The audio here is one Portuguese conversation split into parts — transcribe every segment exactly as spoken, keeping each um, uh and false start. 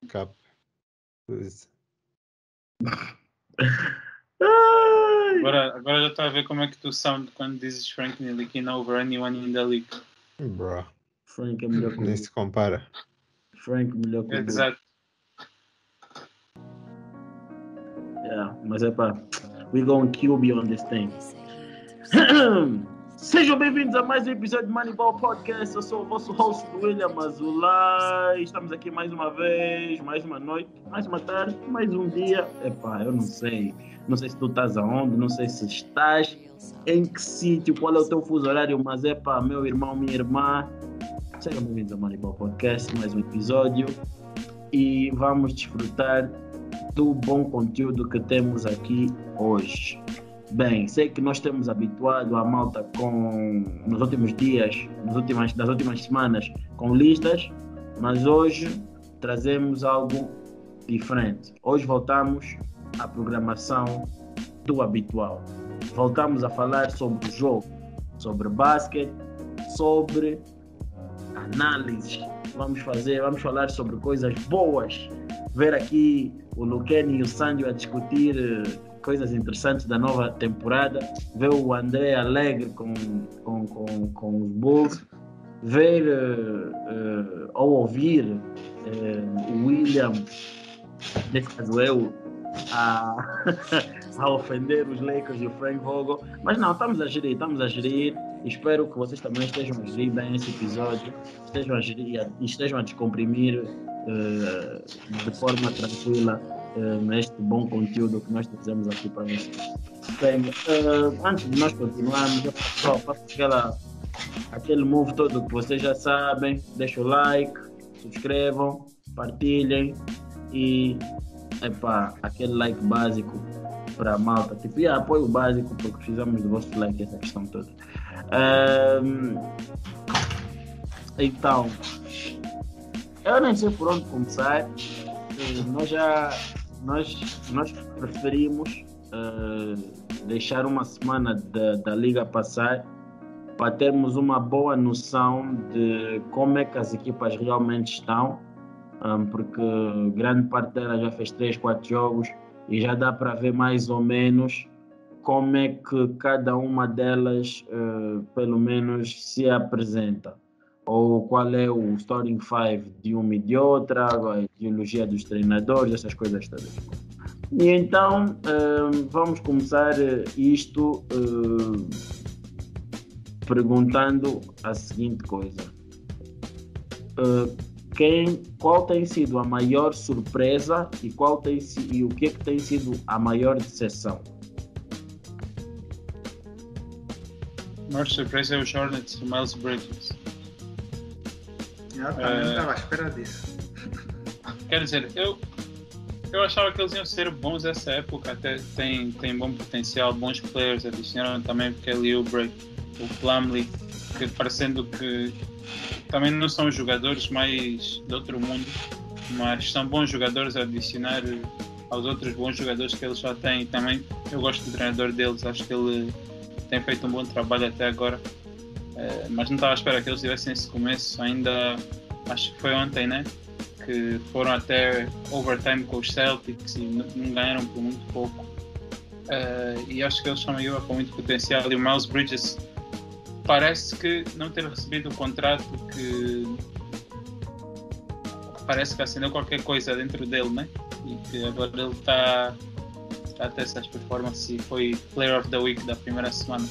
Cup. Please. Agora, agora já estou a ver como é que tu sound quando dizes Frank Ntilikina over anyone in the league. Bro. Frank é melhor que o Nem Book. se compara. Frank melhor que o Book. Exato. Yeah, mas é pá, we going Q B on this thing. Sejam bem-vindos a mais um episódio de Moneyball Podcast. Eu sou o vosso host, William Azulay. Estamos aqui mais uma vez, mais uma noite, mais uma tarde, mais um dia. Epá, eu não sei. Não sei se tu estás aonde, não sei se estás em que sítio, qual é o teu fuso horário, mas é pá, meu irmão, minha irmã. Sejam bem-vindos a Moneyball Podcast, mais um episódio. E vamos desfrutar do bom conteúdo que temos aqui hoje. Bem, sei que nós temos habituado a malta com, nos últimos dias, nas últimas, nas últimas semanas, com listas, mas hoje trazemos algo diferente. Hoje voltamos à programação do habitual. Voltamos a falar sobre o jogo, sobre basquete, sobre análise. Vamos fazer, vamos falar sobre coisas boas. Ver aqui o Luqueni e o Sandio a discutir uh, coisas interessantes da nova temporada, ver o André alegre com, com, com, com os Bulls, ver uh, uh, ou ouvir uh, o William, nesse caso eu, a, a ofender os Lakers e o Frank Vogel. Mas não, estamos a gerir, estamos a gerir. Espero que vocês também estejam a gerir bem esse episódio, estejam a gerir e estejam a descomprimir uh, de forma tranquila uh, este bom conteúdo que nós trazemos aqui para vocês. Bem, uh, antes de nós continuarmos, eu só faço aquela, aquele move todo que vocês já sabem. Deixem o like, subscrevam, partilhem e epá, aquele like básico para a malta, tipo, e apoio básico, porque precisamos do vosso like, essa questão toda. Um, então, eu nem sei por onde começar. Uh, nós já nós, nós preferimos uh, deixar uma semana da, da liga passar para termos uma boa noção de como é que as equipas realmente estão, um, porque grande parte delas já fez três, quatro jogos e já dá para ver mais ou menos como é que cada uma delas, uh, pelo menos, se apresenta. Ou qual é o starting five de uma e de outra, a ideologia dos treinadores, essas coisas todas. E então, uh, vamos começar isto uh, perguntando a seguinte coisa. Uh, quem, qual tem sido a maior surpresa e, qual tem, e o que é que tem sido a maior decepção? A maior surpresa é o Hornets do Miles Bridges. Eu também estava à espera disso. Quer dizer, eu, eu achava que eles iam ser bons essa época, até tem, tem bom potencial, bons players, adicionaram também o Kelly Oubre, o Plumlee, que parecendo que também não são jogadores mais de outro mundo, mas são bons jogadores a adicionar aos outros bons jogadores que eles já têm. E também eu gosto do treinador deles, acho que ele tem feito um bom trabalho até agora, uh, mas não estava à espera que eles tivessem esse começo. Ainda acho que foi ontem, né, que foram até overtime com os Celtics e não, não ganharam por muito pouco, uh, e acho que eles são uma equipa com muito potencial. E o Miles Bridges parece que não ter recebido o contrato que parece que assinou qualquer coisa dentro dele, né, e que agora ele está a ter essas performances e foi Player of the Week da primeira semana.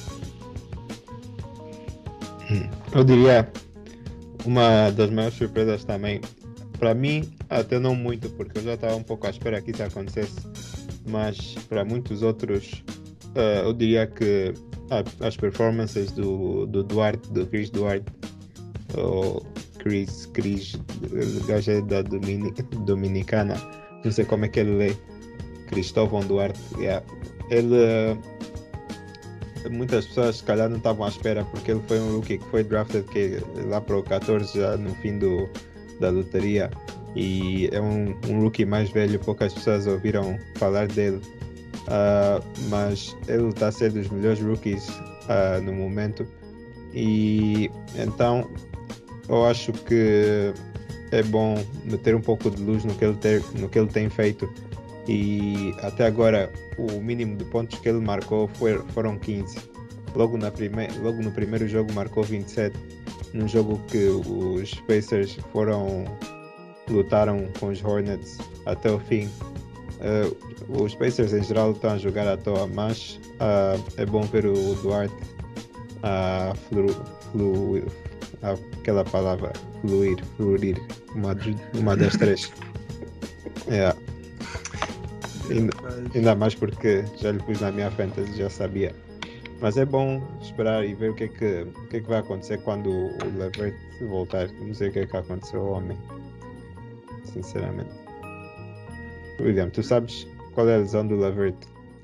Eu diria uma das maiores surpresas também, para mim até não muito, porque eu já estava um pouco à espera que isso acontecesse, mas para muitos outros uh, eu diria que a, as performances do, do Duarte, do Chris Duarte, ou Chris, Chris, gajo da Domini, Dominicana, não sei como é que ele lê, Cristóvão Duarte, yeah. Ele, muitas pessoas se calhar não estavam à espera, porque ele foi um rookie que foi drafted que, lá para o catorze, já no fim do, da loteria, e é um, um rookie mais velho, poucas pessoas ouviram falar dele, uh, mas ele está a ser dos melhores rookies uh, no momento, e então eu acho que é bom meter um pouco de luz no que ele, ter, no que ele tem feito. E até agora o mínimo de pontos que ele marcou foi, foram quinze. Logo, na prime, logo no primeiro jogo marcou vinte e sete, num jogo que os Pacers foram lutaram com os Hornets até o fim. Uh, os Pacers em geral estão a jogar à toa, mas uh, é bom ver o Duarte a uh, flu, flu, uh, aquela palavra fluir, fluir, uma, uma das três. Yeah. Ainda, ainda mais porque já lhe pus na minha fantasy, já sabia. Mas é bom esperar e ver o que é que, o que, é que vai acontecer quando o Levert voltar. Não sei o que é que aconteceu ao homem, sinceramente. William, tu sabes qual é a lesão do Levert?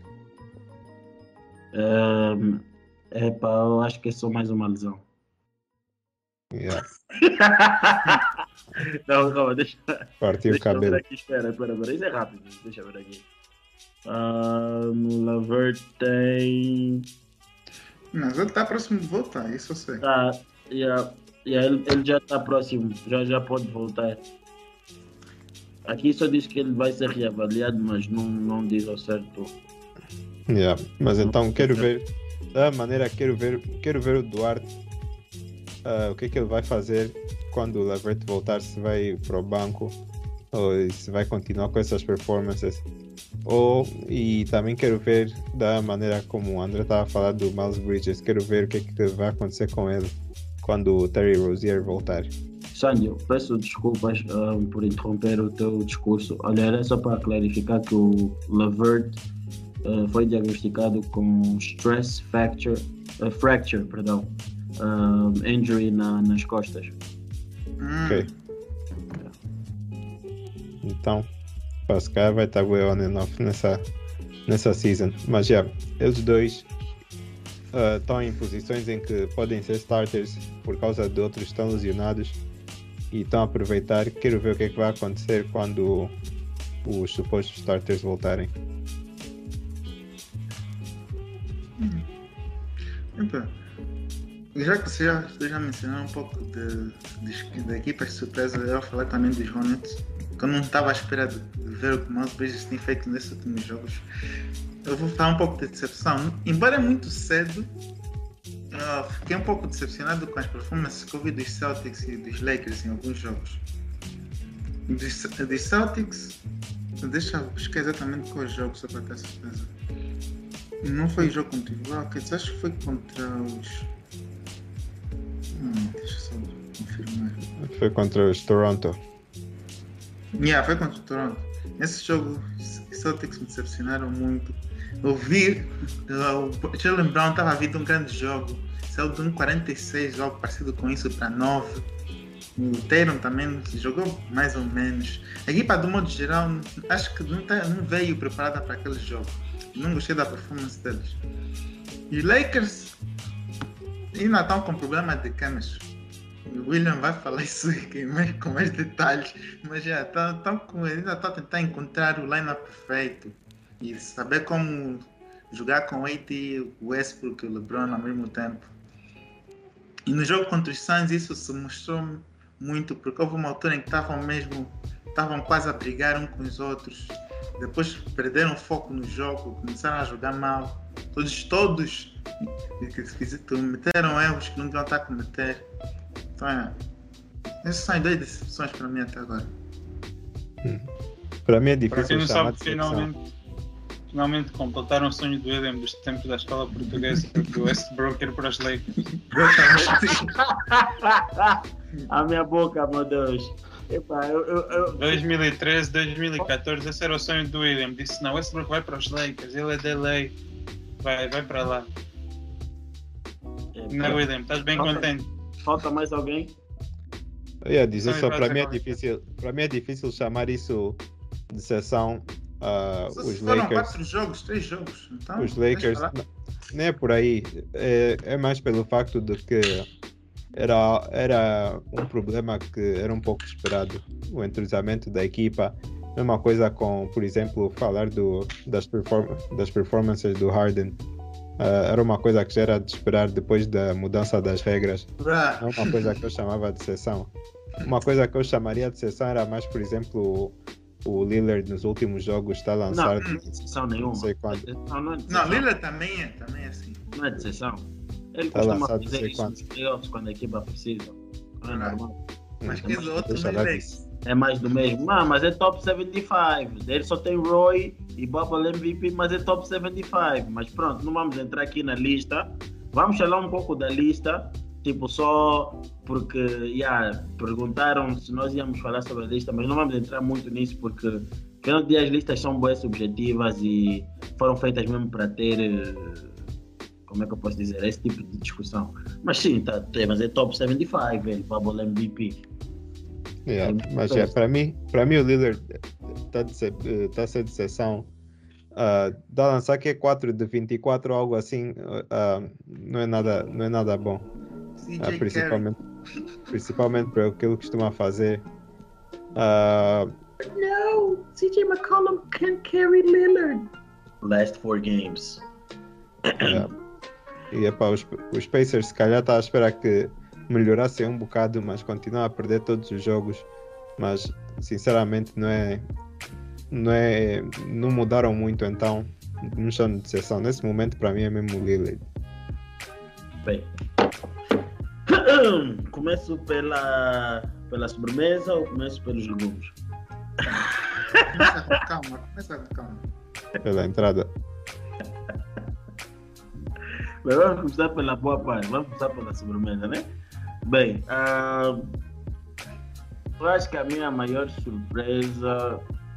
Um, epá, eu acho que é só mais uma lesão. Yeah. Não, calma, deixa. Partiu o Deixa eu ver cabelo. aqui, espera, espera, espera. Isso é rápido, deixa eu ver aqui. Um, o Levert tem. Mas ele está próximo de voltar, isso eu sei. Tá, yeah, yeah, ele, ele já está próximo, já, já pode voltar. Aqui só diz que ele vai ser reavaliado, mas não, não diz ao certo. Yeah. Mas então quero ver, da maneira que quero ver, quero ver o Duarte, uh, o que é que ele vai fazer quando o Levert voltar, se vai para o banco ou se vai continuar com essas performances. Ou, e também quero ver da maneira como o André estava a falar do Miles Bridges, quero ver o que é que vai acontecer com ele quando o Terry Rozier voltar. Sandy, peço desculpas um, por interromper o teu discurso. Olha, era só para clarificar que o Levert uh, foi diagnosticado com stress fracture, uh, fracture perdão, um, injury na, nas costas. Hum. Ok. Então, para se calhar vai estar way on and off nessa, nessa season. Mas já, yeah, eles dois uh, estão em posições em que podem ser starters por causa de outros que estão lesionados e estão a aproveitar. Quero ver o que é que vai acontecer quando os supostos starters voltarem. Então, já que você já, você já mencionou um pouco de, de, de equipas de surpresa, eu ia falar também dos Hornets, que eu não estava à espera de, de ver o que o Miles Bridges tem feito nesses últimos jogos. Eu vou falar um pouco de decepção. Embora é muito cedo, uh, fiquei um pouco decepcionado com as performances que eu vi dos Celtics e dos Lakers em alguns jogos. Dos, dos Celtics, deixa eu buscar exatamente quais jogos só para ter certeza. Não foi o jogo contra os Rockets, acho que foi contra os... Hum, deixa eu só confirmar. Foi contra os Toronto. Yeah, foi contra o Toronto. Nesse jogo, os Celtics me decepcionaram muito. Eu vi, o Jaylen Brown estava a vir de um grande jogo, saiu de um quarenta e seis, jogo parecido com isso para nove. O Tatum também jogou mais ou menos. A equipa, do modo geral, acho que não, tá, não veio preparada para aquele jogo. Não gostei da performance deles. E os Lakers ainda estão com problema de chemistry. O William vai falar isso aqui mais, com mais detalhes, mas já estão, estão com, ainda estão a tentar encontrar o line-up perfeito e saber como jogar com o A D, o Westbrook e o LeBron ao mesmo tempo. E no jogo contra os Suns isso se mostrou muito, porque houve uma altura em que estavam mesmo, estavam quase a brigar um com os outros. Depois perderam o foco no jogo, começaram a jogar mal. Todos, todos cometeram erros que não deviam estar a cometer. Então é, essas são as duas decepções para mim até agora. Hum. Para mim é Para difícil quem não chamar sabe, de decepção. finalmente, finalmente completaram o sonho do William dos tempos da escola portuguesa do Westbrook ir para os Lakers. A minha boca, meu Deus. Epa, eu, eu, eu... dois mil e treze, dois mil e catorze, esse era o sonho do William. Disse: não, Westbrook vai para os Lakers, ele é de L A, vai, vai para lá. Epa. Não, William, estás bem Falta- contente? Falta mais alguém? Eu ia dizer Só só, me para faz mim é agora. difícil, para mim é difícil chamar isso de sessão. Uh, Só os se foram Lakers, quatro jogos, três jogos. Então, os deixa Lakers, falar. n- nem é por aí, é, é mais pelo facto de que era, era um problema que era um pouco esperado, o entrosamento da equipa. Mesma coisa com, por exemplo, falar do, das, perform das performances do Harden. Uh, era uma coisa que já era de esperar depois da mudança das regras. Bruh. Não é uma coisa que eu chamava de sessão. uma coisa que eu chamaria de exceção era mais, por exemplo, o, o Lillard nos últimos jogos está a lançar. Não, não é de exceção nenhuma. Não sei quando. Não, não é de Não, exceção. Lillard também é, também é assim. Não é de exceção. Ele Tá costuma lançado, fazer sei isso quanto. nos playoffs quando a equipa precisa. Não é Ah. normal. Mas Hum, que é outro deixa lá Lillard. disso. É mais do mesmo. Não, mas é top setenta e cinco. Ele só tem Roy e Bubble M V P, mas é top setenta e cinco. Mas pronto, não vamos entrar aqui na lista. Vamos falar um pouco da lista. Tipo, só porque yeah, perguntaram se nós íamos falar sobre a lista, mas não vamos entrar muito nisso porque final do dia as listas são boas subjetivas e foram feitas mesmo para ter, eh, como é que eu posso dizer, esse tipo de discussão. Mas sim, tá, tá, mas é top setenta e cinco, velho, Bubble M V P. Yeah, É, mas é. é, para mim, para mim o Lillard está tá a ser de exceção. Uh, dá a lançar que é quatro de vinte e quatro, algo assim, uh, não, é nada, não é nada bom. C Uh, J Carey. principalmente, principalmente para o que ele costuma fazer. Uh, No, C J McCollum can't carry Lillard. Last four games. yeah. E epá, os, os Pacers se calhar está a esperar que melhorassem um bocado, mas continuam a perder todos os jogos. Mas sinceramente não é, não é, não mudaram muito, então não estão de exceção. Nesse momento para mim é mesmo o Lillard. Bem, começo pela, pela sobremesa ou começo pelos legumes? Começa com calma, começa com calma. Pela entrada. Mas vamos começar pela boa parte, vamos começar pela sobremesa, né? Bem, ah, eu acho que a minha maior surpresa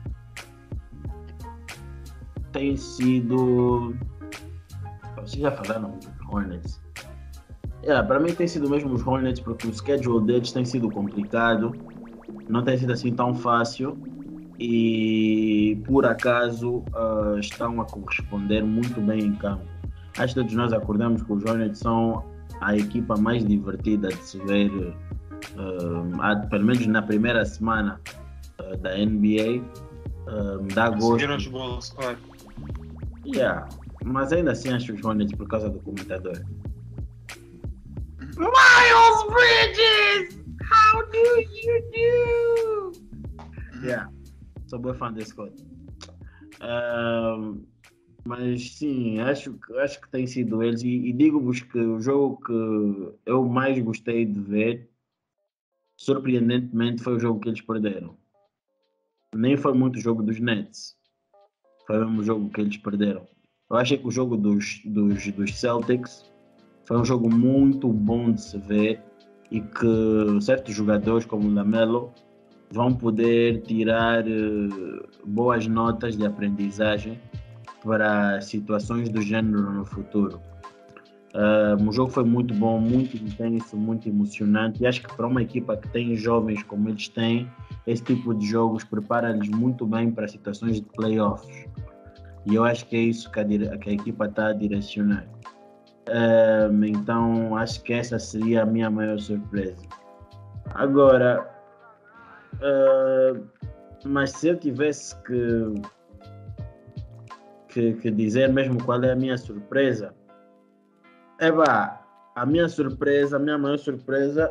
tem sido. Vocês já falaram dos Hornets. Yeah, para mim tem sido mesmo os Hornets, porque o schedule deles tem sido complicado, não tem sido assim tão fácil e por acaso uh, estão a corresponder muito bem em campo. Acho que todos nós acordamos que os Hornets são a equipa mais divertida de se ver, uh, há, pelo menos na primeira semana uh, da N B A. Uh, dá gosto. Seguiram os Bulls, claro. Yeah, mas ainda assim acho os Hornets por causa do comentador. Miles Bridges! How do you do? Yeah, sou bem fã desse code. Um, mas sim, acho, acho que tem sido eles. E, e digo-vos que o jogo que eu mais gostei de ver, surpreendentemente, foi o jogo que eles perderam. Nem foi muito o jogo dos Nets. Foi mesmo o jogo que eles perderam. Eu achei que o jogo dos, dos, dos Celtics foi um jogo muito bom de se ver e que certos jogadores como o Lamelo vão poder tirar uh, boas notas de aprendizagem para situações do género no futuro. Uh, o jogo foi muito bom, muito intenso, muito emocionante e acho que para uma equipa que tem jovens como eles têm, esse tipo de jogos prepara-lhes muito bem para situações de playoffs. E eu acho que é isso que a, dire- que a equipa está a direcionar. Um, então acho que essa seria a minha maior surpresa. Agora, uh, mas se eu tivesse que, que, que dizer mesmo qual é a minha surpresa, é pá, a minha surpresa, a minha maior surpresa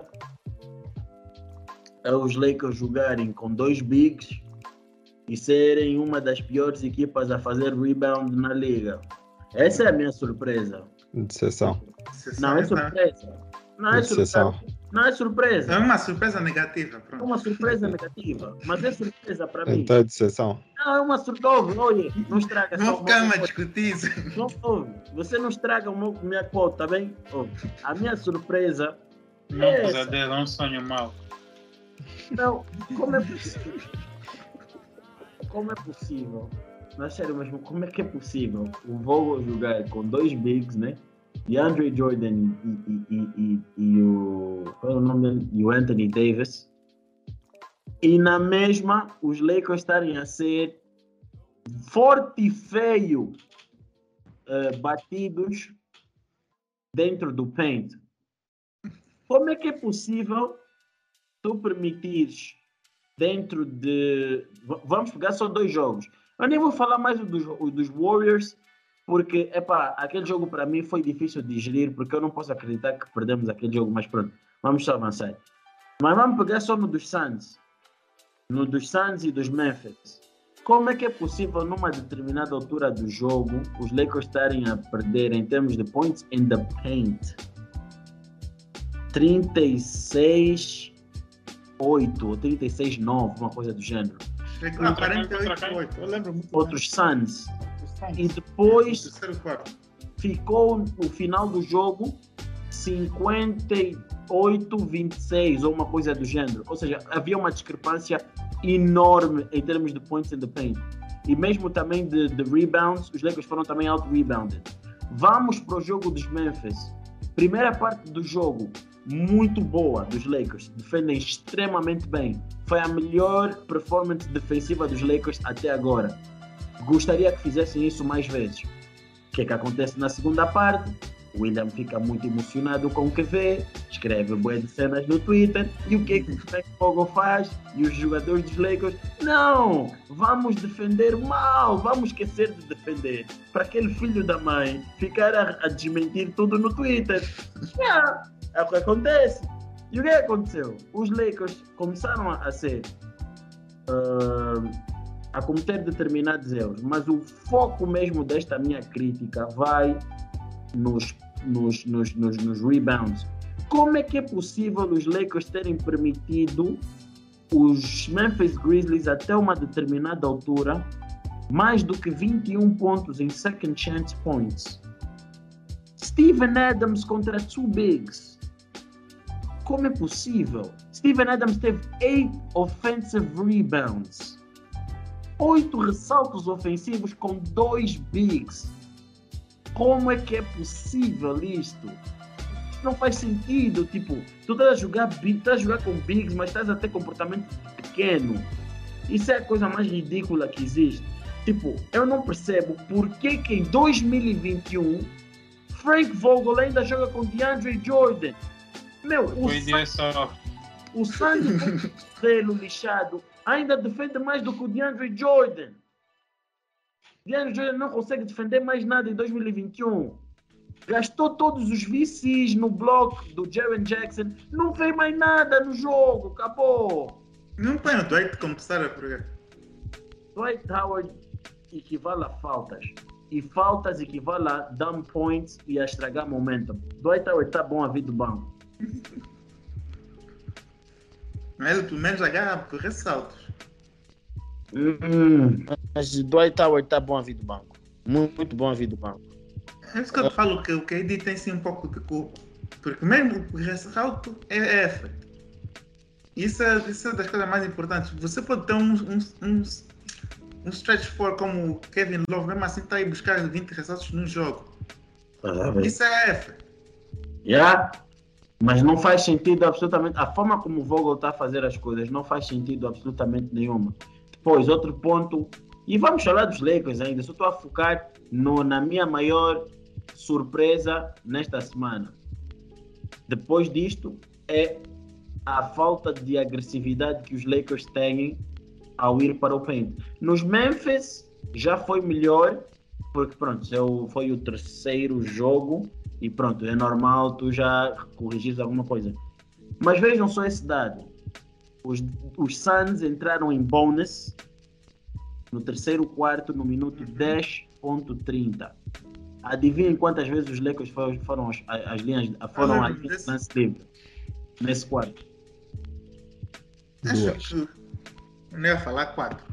é os Lakers jogarem com dois bigs e serem uma das piores equipas a fazer rebound na liga. Essa é a minha surpresa. De exceção. Não é surpresa. Não é surpresa. Não é surpresa. É uma surpresa negativa, É pronto. uma surpresa negativa. Mas é surpresa para mim. Então é de exceção. Não, é uma surpresa. Olha, não estraga. Não só o ficamos a meu- discutir isso. Não, ouve, você não estraga o meu, minha quote, tá bem? Ouve, a minha surpresa Não, é essa. pesadelo, é um sonho mau. Não, como é possível? Como é possível? Não é sério mesmo, como é que é possível o Vogel jogar com dois bigs, né? E Andre Jordan e, e, e, e, e o, qual é o nome dele? E o Anthony Davis. E na mesma, os Lakers estarem a ser forte e feio uh, batidos dentro do paint. Como é que é possível tu permitires dentro de... v- Vamos pegar só dois jogos. Eu nem vou falar mais o dos, o dos Warriors, porque, epá, aquele jogo para mim foi difícil de digerir, porque eu não posso acreditar que perdemos aquele jogo, mas pronto, vamos só avançar. Mas vamos pegar só no dos Suns. No dos Suns e dos Memphis. Como é que é possível, numa determinada altura do jogo, os Lakers estarem a perder em termos de points in the paint? trinta e seis a oito ou trinta e seis a nove, uma coisa do género. Chegou a quarenta e oito a oito. Eu lembro muito Outros Suns. bem. E depois No terceiro quarto. ficou no final do jogo cinquenta e oito a vinte e seis ou uma coisa do género. Ou seja, havia uma discrepância enorme em termos de points in the paint. E mesmo também de, de rebounds, os Lakers foram também out-rebounded. Vamos para o jogo dos Memphis. Primeira parte do jogo, muito boa dos Lakers. Defendem extremamente bem. Foi a melhor performance defensiva dos Lakers até agora. Gostaria que fizessem isso mais vezes. O que é que acontece na segunda parte? O William fica muito emocionado com o que vê, escreve bué de cenas no Twitter, e o que é que o Frank Vogel faz? E os jogadores dos Lakers, não, vamos defender mal, vamos esquecer de defender, para aquele filho da mãe ficar a, a desmentir tudo no Twitter. Yeah, é o que acontece. E o que aconteceu? Os Lakers começaram a, a ser... Uh, a cometer determinados erros, mas o foco mesmo desta minha crítica vai nos, nos, nos, nos, nos rebounds. Como é que é possível os Lakers terem permitido os Memphis Grizzlies até uma determinada altura mais do que vinte e um pontos em second chance points? Steven Adams contra two bigs. Como é possível? Steven Adams teve eight offensive rebounds. Oito ressaltos ofensivos com dois bigs. Como é que é possível isto? Não faz sentido. Tipo, tu estás a jogar, estás a jogar com bigs, mas estás a ter comportamento pequeno. Isso é a coisa mais ridícula que existe. Tipo, eu não percebo por que que em dois mil e vinte e um Frank Vogel ainda joga com DeAndre Jordan. Meu, o San... o Sandy Pelo lixado ainda defende mais do que o DeAndre Jordan. DeAndre Jordan não consegue defender mais nada em dois mil e vinte e um. Gastou todos os V Cs no bloco do Jaren Jackson. Não fez mais nada no jogo. Acabou. Não põe o Dwight começar a pegar. Dwight Howard equivale a faltas. E faltas equivale a dumb points e a estragar momentum. Dwight Howard está bom a vir do banco. Mas ele pelo menos agarra por ressaltos. Hum, mas Dwight Howard está bom a vir do banco. Muito, muito bom a vir do banco. É isso que eu te falo, que o K D tem sim um pouco de culpa. Porque mesmo o ressalto é effort. Isso é, isso é das coisas mais importantes. Você pode ter um, um, um, um stretch four como o Kevin Love, mesmo assim está aí buscar vinte ressaltos no jogo. Ah, isso é effort. Yeah. Mas não faz sentido absolutamente. A forma como o Vogel está a fazer as coisas não faz sentido absolutamente nenhuma. Depois, outro ponto. E vamos falar dos Lakers ainda. Só estou a focar no, na minha maior surpresa nesta semana. Depois disto, é a falta de agressividade que os Lakers têm ao ir para o paint. Nos Memphis já foi melhor, porque pronto, foi o terceiro jogo. E pronto, é normal tu já corrigires alguma coisa. Mas vejam só esse dado. Os, os Suns entraram em bonus no terceiro quarto, no minuto dez ponto trinta. Adivinhem quantas vezes os Lakers foram, foram as, as linhas, foram Ah, as linhas desse... de lance livre nesse quarto. Acho Duas. que eu não ia falar quatro.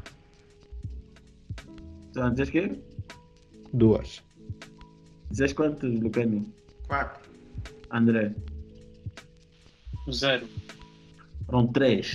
Então, dizes que? Duas. Dizes quantos, Lucani? Quatro. André? Zero. Foram três.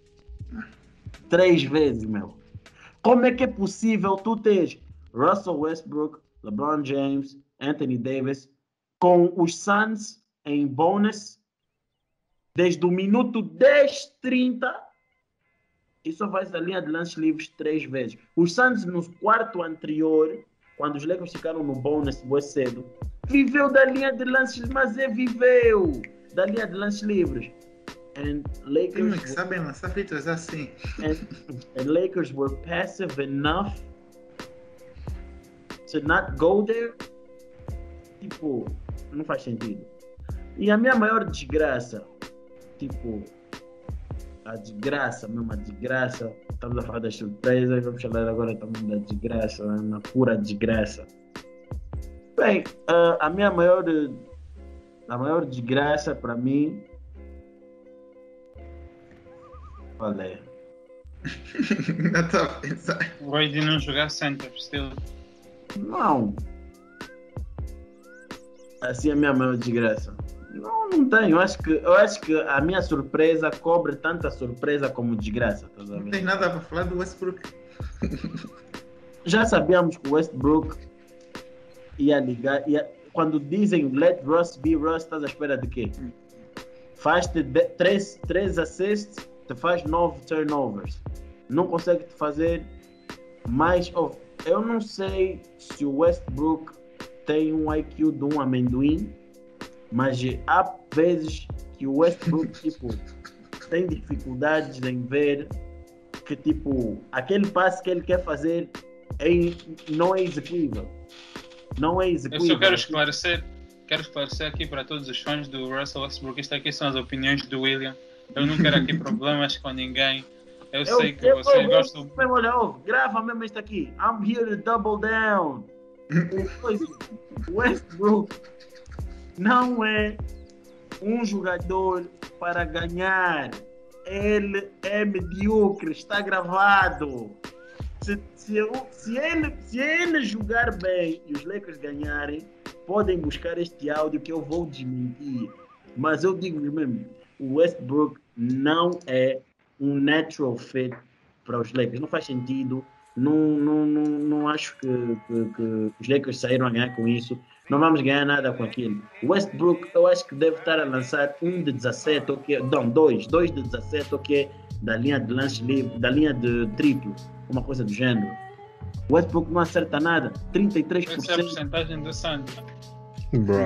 Três vezes, meu. Como é que é possível tu teres Russell Westbrook, LeBron James, Anthony Davis com os Suns em bonus desde o minuto dez trinta e só vai da linha de lances livres três vezes. Os Suns no quarto anterior, quando os Lakers ficaram no bonus bem cedo, viveu da linha de lances, mas é viveu da linha de lances livres. And Lakers Time que sabem lançar fritas assim. and, and Lakers were passive enough to not go there. Tipo, não faz sentido. E a minha maior desgraça, tipo, a desgraça mesmo, a desgraça. Estamos a falar das surpresas, vamos falar agora também da desgraça, né? Na pura desgraça. Bem, uh, a minha maior, a maior desgraça para mim. Qual é? Não estou a pensar. O Wade não jogar center, still. Não. Assim é a minha maior desgraça. Não, não tenho. Eu acho que, eu acho que a minha surpresa cobre tanta surpresa como desgraça. Tá Não tem nada para falar do Westbrook. Já sabíamos que o Westbrook ia ligar. Ia, quando dizem let Russ be Russ, estás à espera de quê? Faz-te três, três assists, te faz nove turnovers. Não consegue te fazer mais. Oh, eu não sei se o Westbrook tem um I Q de um amendoim, mas há vezes que o Westbrook tipo, tem dificuldades em ver que tipo, aquele passe que ele quer fazer é, não é execuível. Não é execuível. Eu só quero esclarecer, quero esclarecer aqui para todos os fãs do Russell Westbrook, isto aqui são as opiniões do William. Eu não quero aqui problemas com ninguém. Eu, eu sei que eu, vocês eu, gostam... Eu, olha, oh, grava mesmo isto aqui. I'm here to double down. O Westbrook não é um jogador para ganhar. Ele é medíocre, está gravado. Se, se, se, ele, se ele jogar bem e os Lakers ganharem, podem buscar este áudio que eu vou desmentir. Mas eu digo mesmo, o Westbrook não é um natural fit para os Lakers. Não faz sentido. Não, não, não, não acho que, que, que os Lakers saíram a ganhar com isso. Não vamos ganhar nada com aquilo. O Westbrook, eu acho que deve estar a lançar um de dezassete, okay? Não, dois, dois de dezassete, ok? Da linha de lance livre, da linha de triplo, uma coisa do género. O Westbrook não acerta nada, trinta e três por cento. Essa é a porcentagem do Sandy. Bro,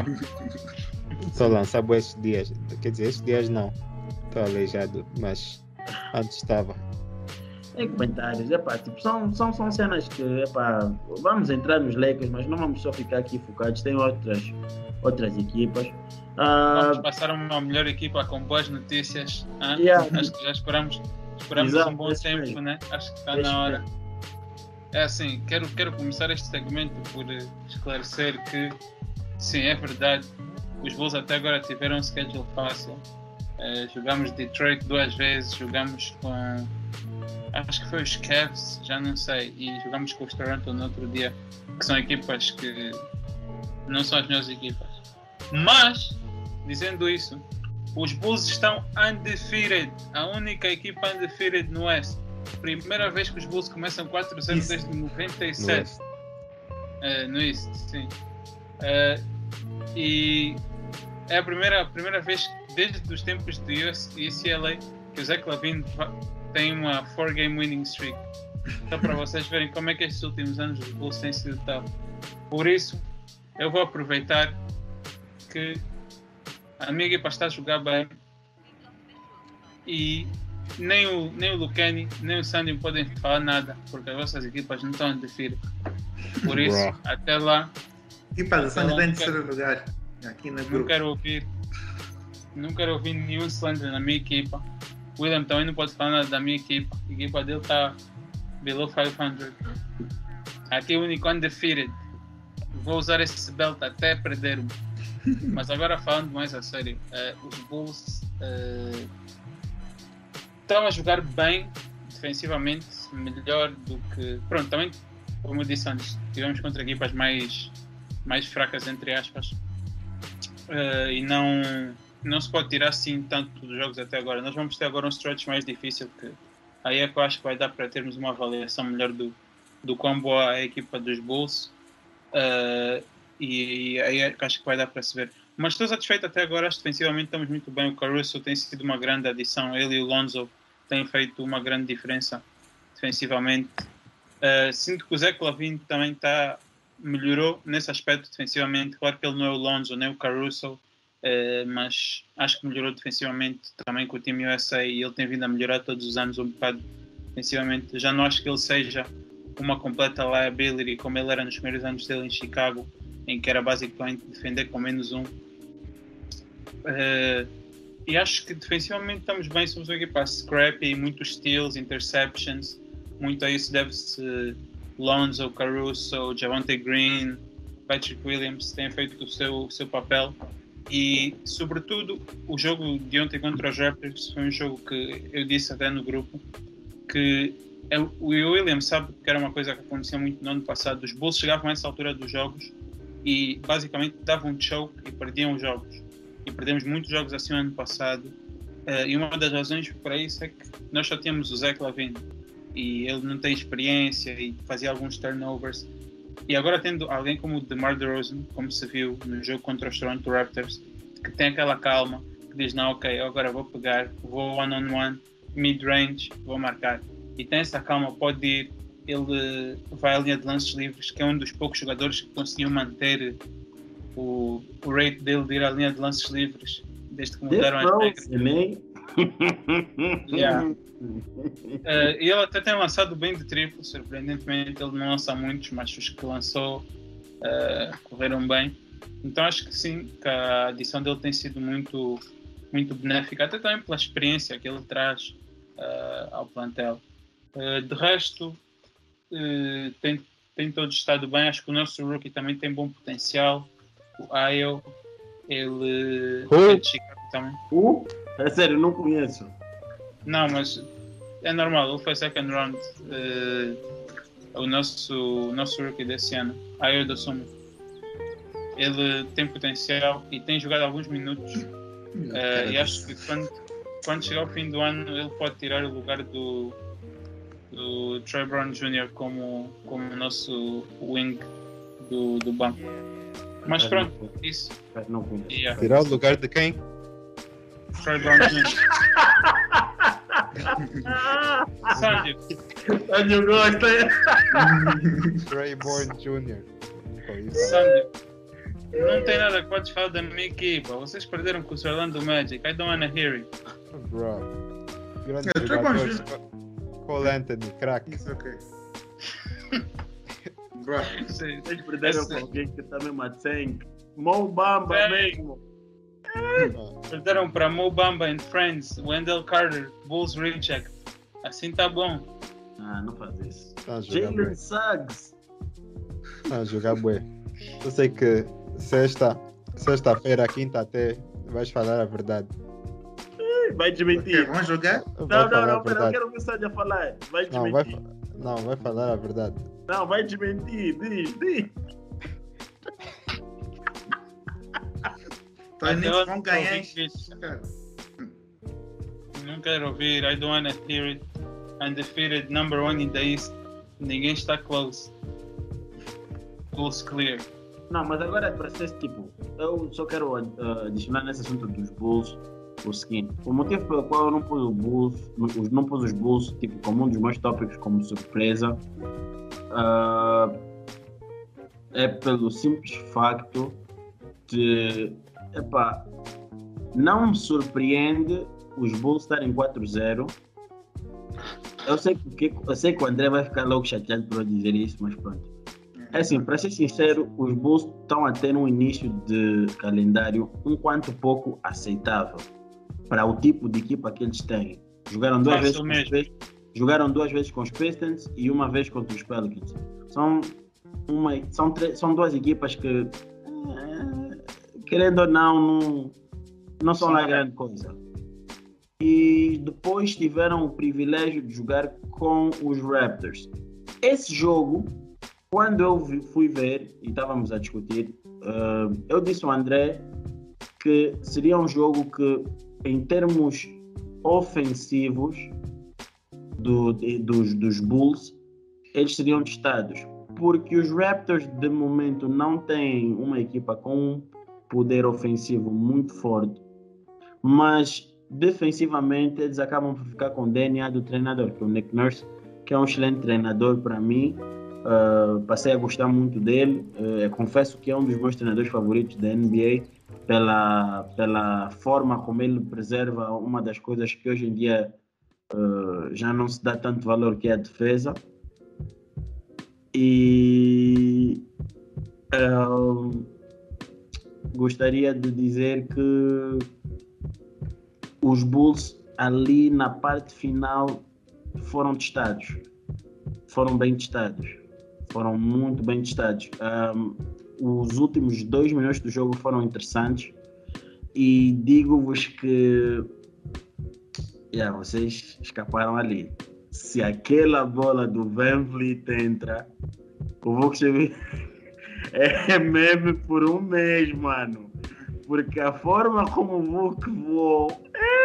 só lançar esses dias, quer dizer, esses dias não, estou aleijado, mas antes estava. Em comentários, epá, tipo, são, são, são cenas que, epá, vamos entrar nos Lakers, mas não vamos só ficar aqui focados, tem outras, outras equipas. Uh, vamos passar uma melhor equipa com boas notícias. Yeah. Acho que já esperamos, esperamos Exato, um bom tempo, mesmo. Né? Acho que está Esse na hora. mesmo. É assim, quero, quero começar este segmento por esclarecer que, sim, é verdade, os Bulls até agora tiveram um schedule fácil. Uh, jogamos Detroit duas vezes, jogamos com... acho que foi os Cavs, já não sei, e jogamos com os Toronto no outro dia, que são equipas que não são as melhores equipas. Mas, dizendo isso, os Bulls estão undefeated, a única equipa undefeated no West. Primeira vez que os Bulls começam quatro a zero desde noventa e sete. Uh, no East, sim. Uh, e é a primeira, a primeira vez desde os tempos de U C L A que o Zach LaVine tem uma four game winning streak. Só para vocês verem como é que estes últimos anos os Bulls têm sido tal. Por isso, eu vou aproveitar que a minha equipa está a jogar bem e nem o, nem o Lucani, nem o Sandy podem falar nada, porque as vossas equipas não estão a defender. Por isso, Bro. até lá. Equipa do Sandy lá, tem não terceiro lugar aqui na Não grupo. quero ouvir. Não quero ouvir nenhum slander na minha equipa. O William também não pode falar nada da minha equipa. A equipa dele está below quinhentos. Aqui o único undefeated. Vou usar esse belt até perder-me. Mas agora falando mais a sério, uh, os Bulls uh, estão a jogar bem defensivamente, melhor do que... Pronto, também, como eu disse antes, tivemos contra equipas mais, mais fracas, entre aspas. Uh, e não... não se pode tirar assim tanto dos jogos até agora. Nós vamos ter agora um stretch mais difícil, que aí é que eu acho que vai dar para termos uma avaliação melhor do, do quão boa é a equipa dos Bulls, uh, e aí é que acho que vai dar para se ver. Mas estou satisfeito até agora, acho que defensivamente estamos muito bem. O Caruso tem sido uma grande adição, ele e o Lonzo têm feito uma grande diferença defensivamente. Uh, sinto que o Zach LaVine também tá, melhorou nesse aspecto defensivamente. Claro que ele não é o Lonzo nem o Caruso, Uh, mas acho que melhorou defensivamente também com o time U S A, e ele tem vindo a melhorar todos os anos um bocado defensivamente. Já não acho que ele seja uma completa liability como ele era nos primeiros anos dele em Chicago, em que era basicamente defender com menos um. Uh, e acho que defensivamente estamos bem, somos uma equipa scrappy, muitos steals, interceptions, muito a isso deve-se Lonzo, Caruso, Javonte Green, Patrick Williams têm feito o seu, o seu papel e sobretudo o jogo de ontem contra os Raptors foi um jogo que eu disse até no grupo que eu, o Williams sabe que era uma coisa que acontecia muito no ano passado, os Bulls chegavam a essa altura dos jogos e basicamente davam um choke e perdiam os jogos e perdemos muitos jogos assim no ano passado uh, e uma das razões para isso é que nós só tínhamos o Zach LaVine e ele não tem experiência e fazia alguns turnovers e agora tendo alguém como o DeMar DeRozan, como se viu no jogo contra os Toronto Raptors, que tem aquela calma, que diz, não, ok, agora vou pegar, vou one-on-one, mid-range, vou marcar. E tem essa calma, pode ir, ele vai à linha de lances livres, que é um dos poucos jogadores que conseguiu manter o, o rate dele de ir à linha de lances livres, desde que mudaram as regras. Yeah. Uh, e ele até tem lançado bem de triplo, surpreendentemente ele não lança muitos, mas os que lançou uh, correram bem. Então acho que sim, que a adição dele tem sido muito, muito benéfica, até também pela experiência que ele traz uh, ao plantel. Uh, de resto, uh, tem, tem todos estado bem. Acho que o nosso rookie também tem bom potencial. O Ayo, ele uh. é de Chicago também. Uh? É sério, não conheço. Não, mas é normal, ele foi second round. Uh, o nosso, nosso rookie desse ano, Ayo Dosunmu. Ele tem potencial e tem jogado alguns minutos. Uh, e acho que quando, quando chegar ao fim do ano, ele pode tirar o lugar do, do Troy Brown Júnior como, como o nosso wing do, do banco. Mas é pronto, não, isso. Não conheço. Yeah. Tirar o lugar de quem? Troy Brown Júnior Sandy. Sandy gosta. Troy Brown Júnior Sandy. Não tem nada que podes falar da minha equipa. Vocês perderam com o Orlando Magic. I don't wanna hear it. Bro. Grande Yeah, jogador. Cole Anthony, crack. Isso ok. Bro. Vocês perderam com alguém que está mesmo a cem. Mo Bamba mesmo. Perderam para Mo Bamba and Friends, Wendell Carter, Bulls Reject. Assim tá bom. Ah, não faz isso. Tá Jalen bué. Suggs. Tá a jogar bué. Eu sei que sexta, sexta-feira, quinta até, vais falar a verdade. Vai desmentir. Okay, vamos jogar? Não, não, não, não, eu quero ver o Sandy a falar. Vai desmentir. Não vai, não, vai falar a verdade. Não, vai desmentir. Diz, diz. Então eles vão ganhar. Não quero ouvir. I don't wanna hear it. Undefeated, number one in the East. Ninguém está close. Bulls clear. Não, mas agora para ser tipo, eu só quero uh, adicionar nesse assunto dos Bulls o seguinte: o motivo pelo qual eu não pus os Bulls, não, não pus os Bulls tipo, como um dos meus tópicos como surpresa, uh, é pelo simples facto de, epá, não me surpreende os Bulls estarem quatro a zero. Eu sei que, eu sei que o André vai ficar logo chateado por eu dizer isso, mas pronto. É assim, para ser sincero, os Bulls estão a ter um início de calendário um quanto pouco aceitável para o tipo de equipa que eles têm. Jogaram duas, vezes com, os, jogaram duas vezes com os Pistons e uma vez contra os Pelicans. São, uma, são, três, são duas equipas que, é, querendo ou não, não, não são lá grande coisa. E depois tiveram o privilégio de jogar com os Raptors. Esse jogo, quando eu vi, fui ver e estávamos a discutir, uh, eu disse ao André que seria um jogo que, em termos ofensivos do, de, dos, dos Bulls, eles seriam testados. Porque os Raptors, de momento, não têm uma equipa com um poder ofensivo muito forte, mas defensivamente eles acabam por ficar com o D N A do treinador, que é o Nick Nurse, que é um excelente treinador para mim. Uh, passei a gostar muito dele. Uh, confesso que é um dos meus treinadores favoritos da N B A pela, pela forma como ele preserva uma das coisas que hoje em dia uh, já não se dá tanto valor, que é a defesa. E uh, gostaria de dizer que os Bulls ali na parte final foram testados. Foram bem testados. Foram muito bem testados. Um, os últimos dois minutos do jogo foram interessantes. E digo-vos que yeah, vocês escaparam ali. Se aquela bola do VanVleet entra, o Vuk é meme por um mês, mano. Porque a forma como o Vuk voou.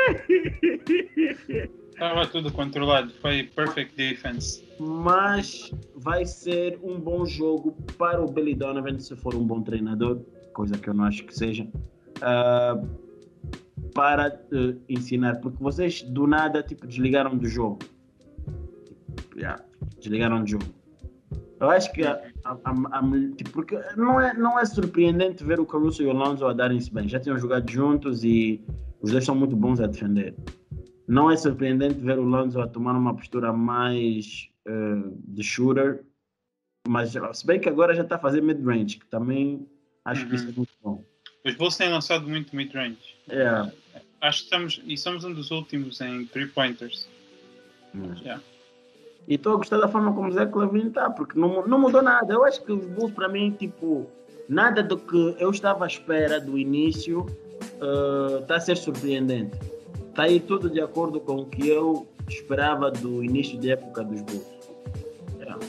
Estava tudo controlado, foi perfect defense. Mas vai ser um bom jogo para o Billy Donovan se for um bom treinador, coisa que eu não acho que seja, uh, para uh, ensinar, porque vocês do nada tipo, desligaram do jogo. Yeah, desligaram do jogo. Eu acho que a, a, a, a, tipo, porque não, é, não é surpreendente ver o Caruso e o Lonzo a darem-se bem. Já tinham jogado juntos e os dois são muito bons a defender. Não é surpreendente ver o Lonzo a tomar uma postura mais uh, de shooter, mas se bem que agora já está a fazer mid-range, que também acho uhum. que isso é muito bom. Os Bulls têm lançado muito mid-range. Yeah. Acho que estamos, e somos um dos últimos em three-pointers. Hum. Yeah. E estou a gostar da forma como o Zach LaVine está, porque não, não mudou nada. Eu acho que os Bulls, para mim, tipo, nada do que eu estava à espera do início está uh, a ser surpreendente. Está aí tudo de acordo com o que eu esperava do início da época dos Bulls. Yeah.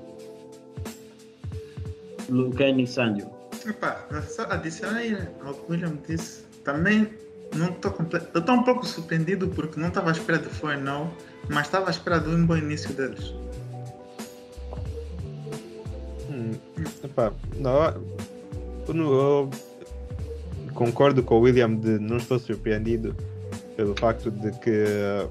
Lucani e Sandio. Epá, só adicionar aí ao que o William disse, também não estou completo. Eu estou um pouco surpreendido porque não estava à espera de four and oh, mas estava à espera de um bom início deles. Hum, epá, não, eu, não, eu concordo com o William de não estou surpreendido pelo facto de que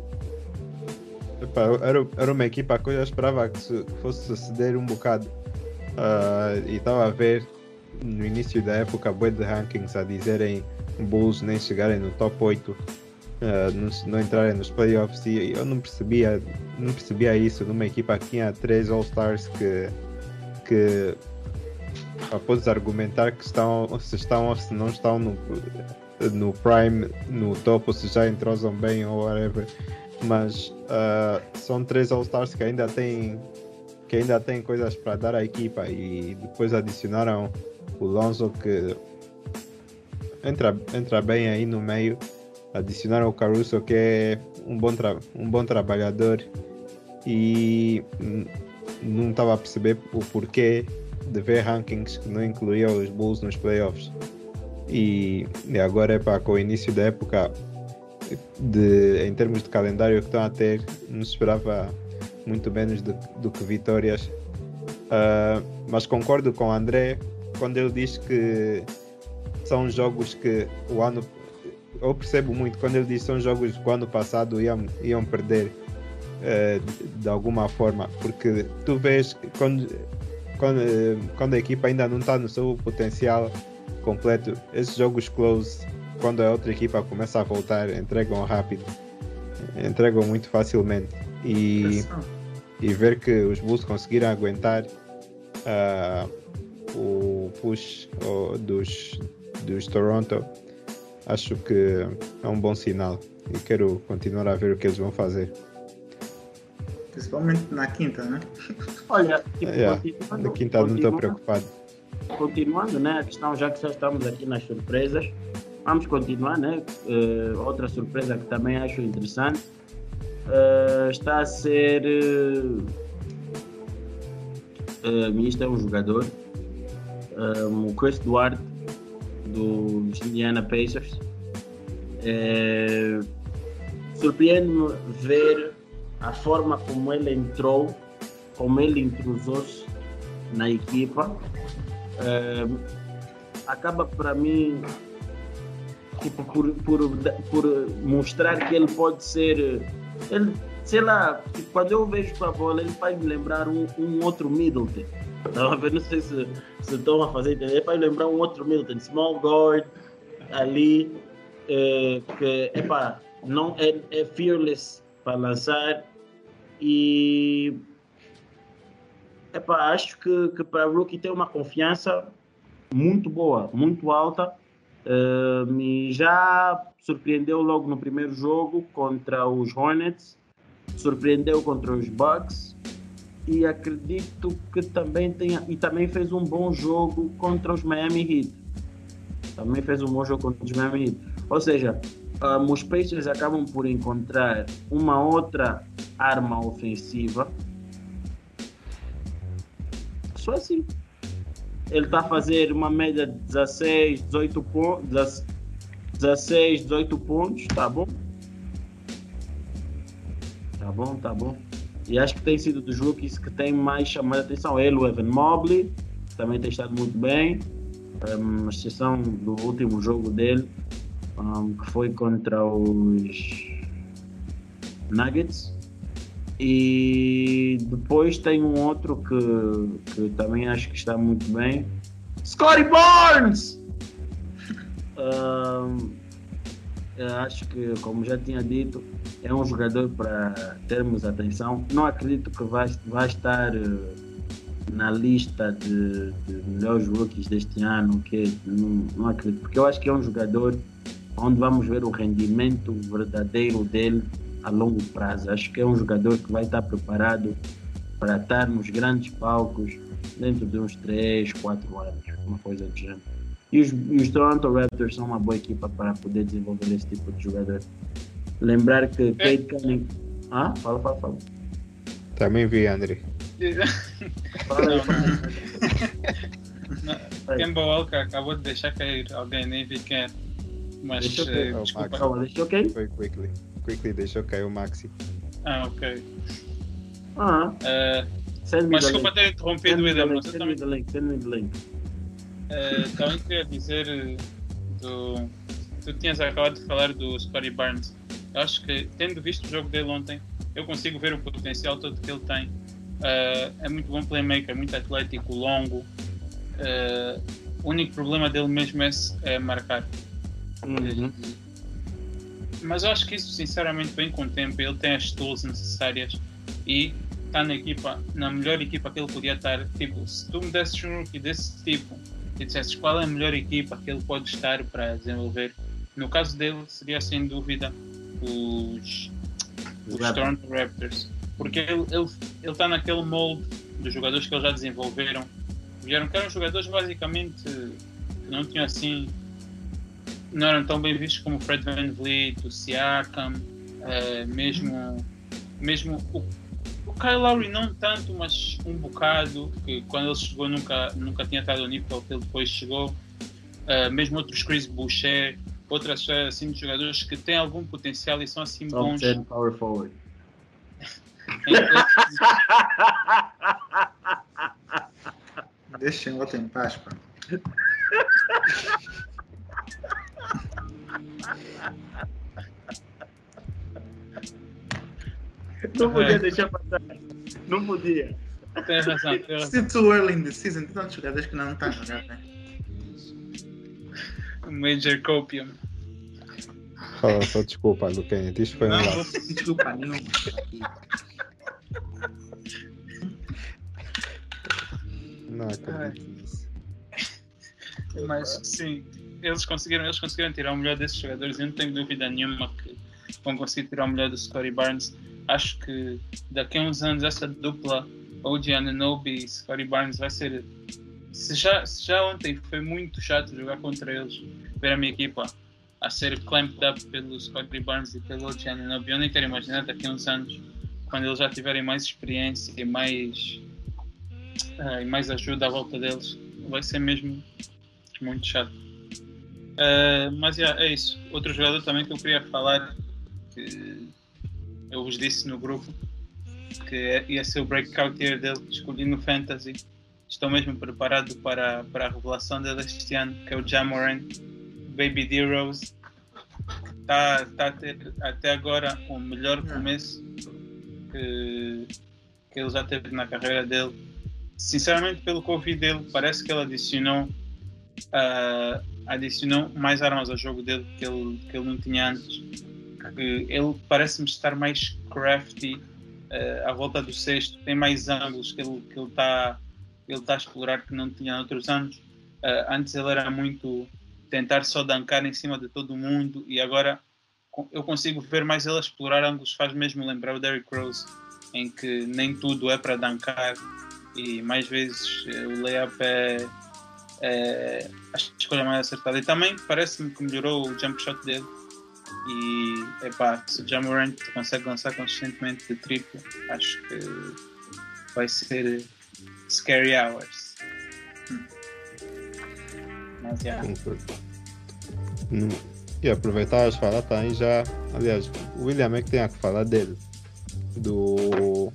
epá, era, era uma equipa que eu já esperava que, se, que fosse suceder um bocado uh, e estava a ver no início da época bué de rankings a dizerem Bulls nem chegarem no top oito, uh, não, não entrarem nos playoffs, e eu não percebia não percebia isso numa equipa que tinha três All-Stars que, que uh, podes argumentar que estão, se estão ou se não estão no, no prime, no topo, se já entrosam bem ou whatever, mas uh, são três All-Stars que ainda têm que ainda têm coisas para dar à equipa, e depois adicionaram o Lonzo que entra, entra bem aí no meio, adicionaram o Caruso que é um bom, tra- um bom trabalhador, e não estava a perceber o porquê de ver rankings que não incluíam os Bulls nos playoffs. E, e agora, epá, com o início da época, de, em termos de calendário que estão a ter, não se esperava muito menos do, do que vitórias. Uh, mas concordo com o André quando ele diz que são jogos que o ano... Eu percebo muito quando ele diz que são jogos que o ano passado iam, iam perder uh, de, de alguma forma, porque tu vês quando, quando, quando a equipa ainda não está no seu potencial completo, esses jogos close, quando a outra equipa começa a voltar, entregam rápido, entregam muito facilmente, e, e ver que os Bulls conseguiram aguentar uh, o push uh, dos, dos Toronto, acho que é um bom sinal, e quero continuar a ver o que eles vão fazer. Principalmente na quinta, né? Olha, tipo, yeah, na quinta não estou preocupado. Continuando, né, a questão, já que já estamos aqui nas surpresas, vamos continuar, né? Uh, outra surpresa que também acho interessante uh, está a ser uh, uh, isto é um jogador, um, o Chris Duarte dos Indiana Pacers. Uh, surpreende-me ver a forma como ele entrou, como ele intrusou-se na equipa. Uh, acaba para mim tipo, por, por, por mostrar que ele pode ser ele, sei lá, tipo, quando eu vejo com a bola ele faz me lembrar um, um outro Middleton. Não, não sei se, se estão a fazer entender, ele faz lembrar um outro Middleton, small guard ali, é, que epá, não, é, é fearless para lançar, e epá, acho que, que para o Rookie tem uma confiança muito boa, muito alta, Uh, e já surpreendeu logo no primeiro jogo contra os Hornets, surpreendeu contra os Bucks e acredito que também tenha, e também fez um bom jogo contra os Miami Heat. Também fez um bom jogo contra os Miami Heat. Ou seja, um, os Pacers acabam por encontrar uma outra arma ofensiva. Só assim. Ele está a fazer uma média de dezasseis, dezoito pontos, dezasseis, dezoito pontos, tá bom? Tá bom, tá bom. E acho que tem sido dos rookies que tem mais chamado a atenção. Ele, o Evan Mobley, também tem estado muito bem. Um, a exceção do último jogo dele, um, que foi contra os Nuggets. E depois tem um outro que, que também acho que está muito bem. Scottie Barnes! um, eu acho que, como já tinha dito, é um jogador para termos atenção. Não acredito que vai, vai estar uh, na lista de, de melhores rookies deste ano, que não, não acredito, porque eu acho que é um jogador onde vamos ver o rendimento verdadeiro dele a longo prazo. Acho que é um jogador que vai estar preparado para estar nos grandes palcos dentro de uns três, quatro anos, uma coisa do gênero. E os, e os Toronto Raptors são uma boa equipa para poder desenvolver esse tipo de jogador. Lembrar que Cade Cunningham... Ah, fala, fala, fala. Também vi, André. Fala aí, não, não. Kemba Walker acabou de deixar cair alguém, nem vi quem é. Mas, deixou cair. uh, desculpa. Calma, deixou cair? Foi quickly. Quickly deixou cair o Maxi. Ah, ok. Ah, Uh, send me mas the desculpa link. ter Send interrompido o me the William. link, Você send também, me the link, send me the link. uh, também queria dizer uh, do... Tu tinhas acabado de falar do Scottie Barnes. Eu acho que, tendo visto o jogo dele ontem, eu consigo ver o potencial todo que ele tem. Uh, é muito bom playmaker, muito atlético, longo. Uh, o único problema dele mesmo é, é marcar. Uhum. Mas eu acho que isso, sinceramente, vem com o tempo. Ele tem as tools necessárias e está na equipa, na melhor equipa que ele podia estar. Tipo, se tu me desses um rookie desse tipo e dissesses qual é a melhor equipa que ele pode estar para desenvolver, no caso dele seria sem dúvida os, os Toronto Raptors, porque ele ele ele está naquele molde dos jogadores que eles já desenvolveram. Vieram que eram jogadores basicamente que não tinham assim, não eram tão bem vistos como o Fred VanVleet, o Siakam, uh, mesmo, mesmo o, o Kyle Lowry não tanto, mas um bocado, que quando ele chegou nunca, nunca tinha estado ao nível que ele depois chegou. Uh, mesmo outros Chris Boucher, outras assim de jogadores que têm algum potencial e são assim Top bons. ten power forward. Deixem o outro em paz, pá. Não podia deixar passar. Não podia. Tem razão, tem razão. Still too early in the season, tem tantos jogadores que não estão a jogar, né? Major Copium. Oh, só desculpa, Luquinha. Isto foi um Não vou lapso. pedir desculpa nenhuma aqui. Não acredito nisso. Mas sim, eles conseguiram, eles conseguiram tirar o melhor desses jogadores. Eu não tenho dúvida nenhuma que vão conseguir tirar o melhor do Scottie Barnes. Acho que daqui a uns anos essa dupla O G Anunoby e Scottie Barnes vai ser... Se já, se já ontem foi muito chato jogar contra eles, ver a minha equipa a ser clamped up pelo Scottie Barnes e pelo O G Anunoby, eu nem quero imaginar daqui a uns anos, quando eles já tiverem mais experiência e mais, uh, e mais ajuda à volta deles, vai ser mesmo muito chato. Uh, mas yeah, é isso. Outro jogador também que eu queria falar, que eu vos disse no grupo, que ia ser o breakout year dele, escolhi no Fantasy. Estou mesmo preparado para, para a revelação dele este ano, que é o Ja Morant, Baby D Rose. Está tá a ter até agora o melhor começo que, que ele já teve na carreira dele. Sinceramente, pelo que eu ouvi dele, parece que ele adicionou, uh, adicionou mais armas ao jogo dele que ele, que ele não tinha antes. Que ele parece-me estar mais crafty uh, à volta do sexto, tem mais ângulos que ele que ele está ele está a explorar que não tinha outros anos. Uh, antes ele era muito tentar só dancar em cima de todo mundo, e agora eu consigo ver mais ele explorar ângulos, faz mesmo lembrar o Derrick Rose, em que nem tudo é para dancar e mais vezes o layup é, é a escolha mais acertada. E também parece-me que melhorou o jump shot dele, e epá, se o Ja Morant consegue lançar consistentemente de triplo, acho que vai ser scary hours. Mas yeah. Hum, e aproveitar as falas também já. Aliás, o William é que tem a que falar dele. Do.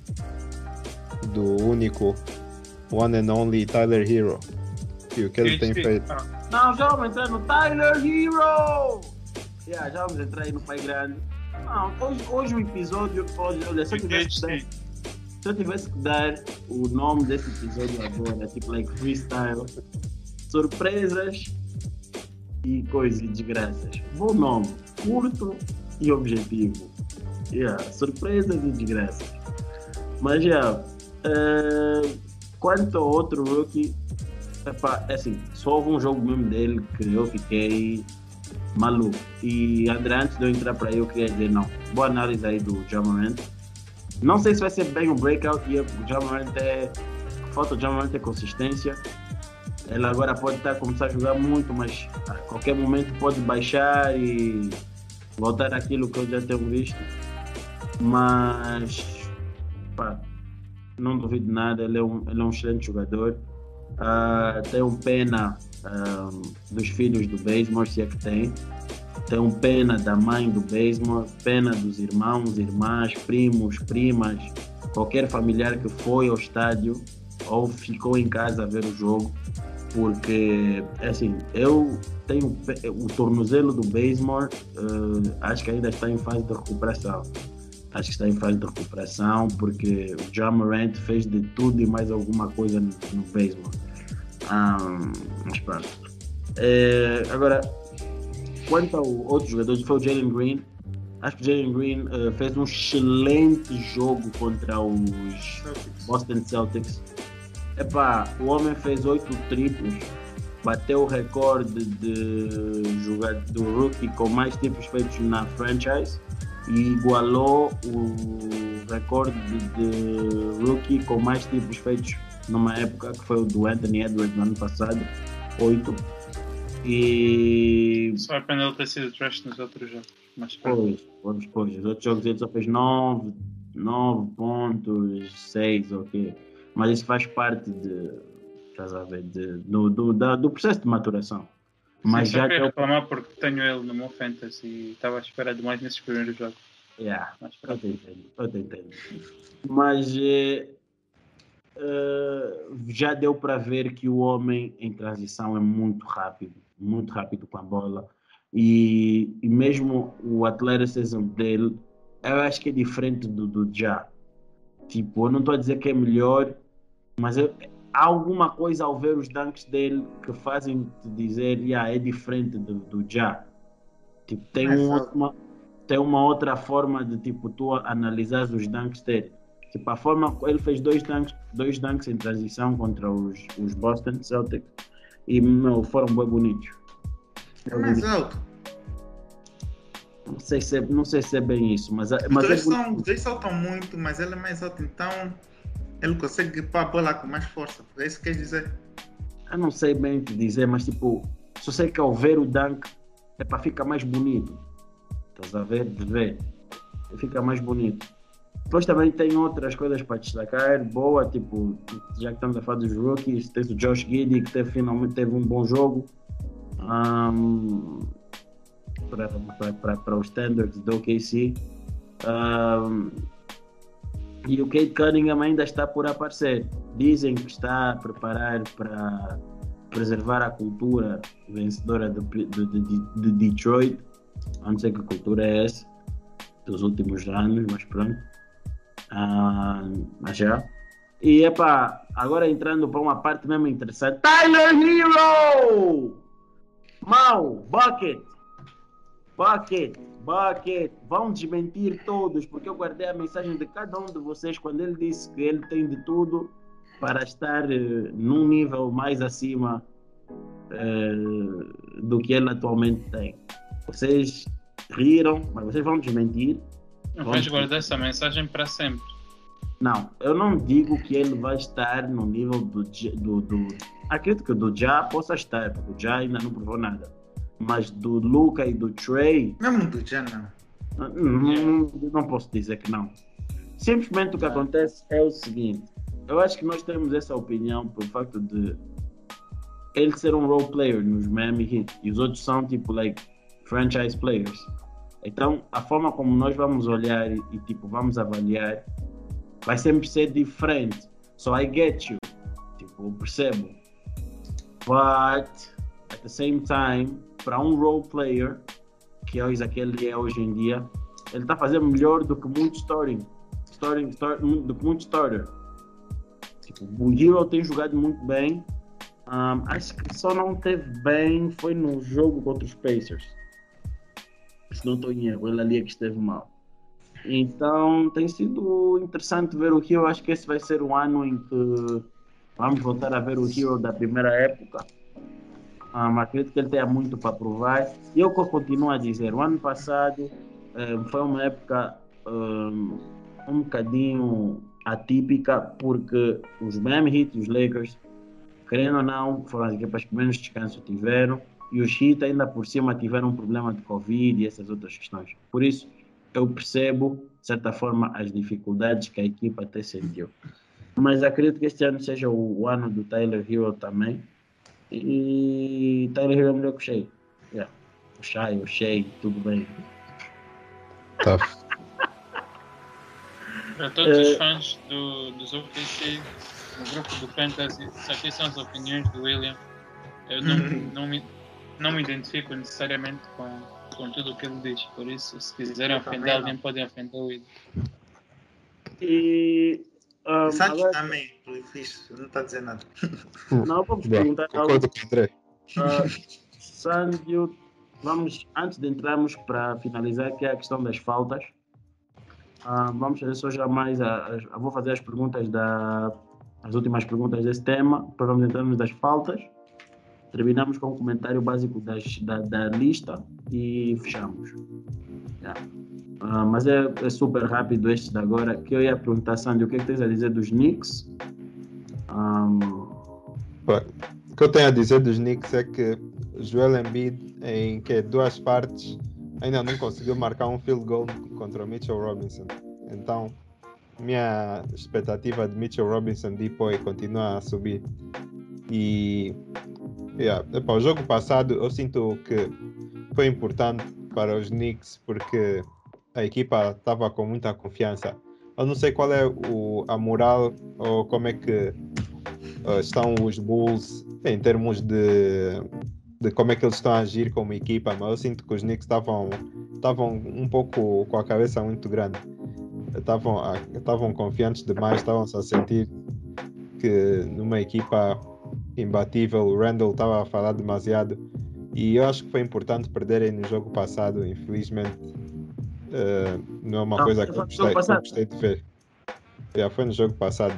Do único one and only Tyler Hero. E o que ele tem feito. Não, já vamos entrar no Tyler Hero! Yeah, já vamos entrar aí no Pai Grande. Não, hoje, hoje o episódio. Hoje, olha, se eu tivesse que dar, se eu tivesse que dar o nome desse episódio agora, tipo like freestyle, surpresas e coisas e desgraças. Bom nome, curto e objetivo. Yeah, surpresas e desgraças. Mas já, yeah, uh, quanto ao outro rookie, epá, é assim, só houve um jogo mesmo dele que eu fiquei maluco. E André, antes de eu entrar para aí, eu queria dizer, não, boa análise aí do Ja Morant. Não sei se vai ser bem um breakout, e o Ja Morant é, falta o Ja Morant é consistência. Ele agora pode estar a começar a jogar muito, mas a qualquer momento pode baixar e voltar àquilo que eu já tenho visto. Mas pá, não duvido nada, ele é um, ele é um excelente jogador. Uh, tenho pena uh, dos filhos do Bazemore, se é que tem. Tenho pena da mãe do Bazemore, pena dos irmãos, irmãs, primos, primas, qualquer familiar que foi ao estádio ou ficou em casa a ver o jogo. Porque, assim, eu tenho o tornozelo do Bazemore, uh, acho que ainda está em fase de recuperação. Acho que está em fase de recuperação, porque o Ja Morant fez de tudo e mais alguma coisa no, no Bazemore. Um, mas pronto. É, agora, quanto ao outro jogador, foi o Jalen Green. Acho que o Jalen Green uh, fez um excelente jogo contra os Celtics. Boston Celtics. Epá, o homem fez oito triplos, bateu o recorde de jogar do rookie com mais triplos feitos na franchise e igualou o recorde de rookie com mais triplos feitos numa época que foi o do Anthony Edwards no ano passado, oito. E só arrepende ele ter sido trash nos outros jogos. Mas pois, pois, pois, os outros jogos ele só fez nove, nove pontos, seis, ok. Mas isso faz parte de, estás a ver, de, do, do, da, do processo de maturação. Mas sim, já só quero que reclamar porque tenho ele no meu fantasy e estava à espera de mais nesses primeiros jogos. Yeah, eu te entendo, eu te entendo. Mas eh, uh, já deu para ver que o homem em transição é muito rápido, muito rápido com a bola. E, e mesmo o athleticism dele, eu acho que é diferente do, do Ja. Tipo, eu não estou a dizer que é melhor, mas eu, há alguma coisa ao ver os dunks dele que fazem te dizer, yeah, é diferente do, do Ja. Tipo, tem, um, uma, tem uma outra forma de tipo, tu analisar os dunks dele. Tipo, a forma ele fez dois dunks, dois dunks em transição contra os, os Boston Celtics e meu, foram bem bonitos. É mais alto. Não sei se é, não sei se é bem isso, mas, Os mas dois, é são, os dois saltam muito, mas ele é mais alto, então ele consegue pôr a bola com mais força. É isso que quer dizer? Eu não sei bem o que dizer, mas tipo, só sei que ao ver o dunk é para ficar mais bonito. Estás a ver? De ver. Fica mais bonito. Depois também tem outras coisas para destacar. Boa, tipo, já que estamos a falar dos rookies, tens o Josh Giddey que teve, finalmente teve um bom jogo. Um, para os standards do O K C. Um, e o Cade Cunningham ainda está por aparecer. Dizem que está a preparar para preservar a cultura vencedora de, de, de, de Detroit. Não sei que cultura é essa dos últimos anos, mas pronto. Um, mas já. E epá, agora entrando para uma parte mesmo interessante. Tyler Hero! Mau, bucket! Bucket, bucket, vão desmentir todos, porque eu guardei a mensagem de cada um de vocês quando ele disse que ele tem de tudo para estar uh, num nível mais acima uh, do que ele atualmente tem. Vocês riram, mas vocês vão desmentir. Não vais guardar essa mensagem para sempre. Não, eu não digo que ele vai estar no nível do... do, do acredito que do Ja possa estar, porque o Ja ainda não provou nada. Mas do Luka e do Trey... Mesmo do Ja, não. Não, não, não posso dizer que não. Simplesmente o que acontece é o seguinte. Eu acho que nós temos essa opinião pelo facto de ele ser um role player nos Miami Heat e os outros são tipo like franchise players. Então a forma como nós vamos olhar e, e tipo vamos avaliar vai sempre ser diferente. So I get you. Tipo, eu percebo. But at the same time, para um role player que é aquele é hoje em dia, ele está fazendo melhor do que muito starting, starting, starting do que muito starter. Tipo, o Hero tem jogado muito bem. Um, acho que só não teve bem foi no jogo contra os Pacers. Se não estou em erro, ele ali é que esteve mal. Então tem sido interessante ver o Hero. Acho que esse vai ser o ano em que vamos voltar a ver o Hero da primeira época. Um, acredito que ele tenha muito para provar. E eu continuo a dizer, o ano passado um, foi uma época um, um bocadinho atípica, porque os Miami Heat e os Lakers, querendo ou não, foram as equipas que menos descanso tiveram, e os Heat ainda por cima tiveram um problema de Covid e essas outras questões. Por isso, eu percebo, de certa forma, as dificuldades que a equipa até sentiu. Mas acredito que este ano seja o, o ano do Tyler Hero também. E Tyler Hero é melhor que o Shea. Yeah. O Shea, o Shea, tudo bem. Tough. Para todos os fãs do, dos O K C, no grupo do Fantasy, isso aqui são as opiniões do William. Eu não, não, me, não me identifico necessariamente com, com tudo o que ele diz, por isso, se quiserem ofender alguém, podem ofender o William. E. Um, Santos agora... também, fixe, não está a dizer nada. Não, vamos perguntar algo. Concordo com o André. Uh, Sândio, vamos, antes de entrarmos para finalizar, que é a questão das faltas. Uh, vamos fazer só já mais. A, a, vou fazer as perguntas da. As últimas perguntas desse tema, depois vamos entrarmos das faltas. Terminamos com o comentário básico das, da, da lista e fechamos. Yeah. Uh, mas é, é super rápido este de agora, que eu ia perguntar, Sandy, o que é que tens a dizer dos Knicks? Um... O que eu tenho a dizer dos Knicks é que Joel Embiid, em que duas partes, ainda não conseguiu marcar um field goal contra o Mitchell Robinson. Então, minha expectativa de Mitchell Robinson depois continua a subir. E yeah, epa, o jogo passado eu sinto que foi importante para os Knicks porque a equipa estava com muita confiança. Eu não sei qual é o, a moral ou como é que uh, estão os Bulls em termos de, de como é que eles estão a agir como equipa, mas eu sinto que os Knicks estavam estavam um pouco com a cabeça muito grande. Estavam, estavam confiantes demais, estavam-se a sentir que numa equipa imbatível, o Randall estava a falar demasiado e eu acho que foi importante perderem no jogo passado, infelizmente. Uh, não é uma não, coisa que eu gostei, que eu gostei de ver. Yeah, foi no jogo passado.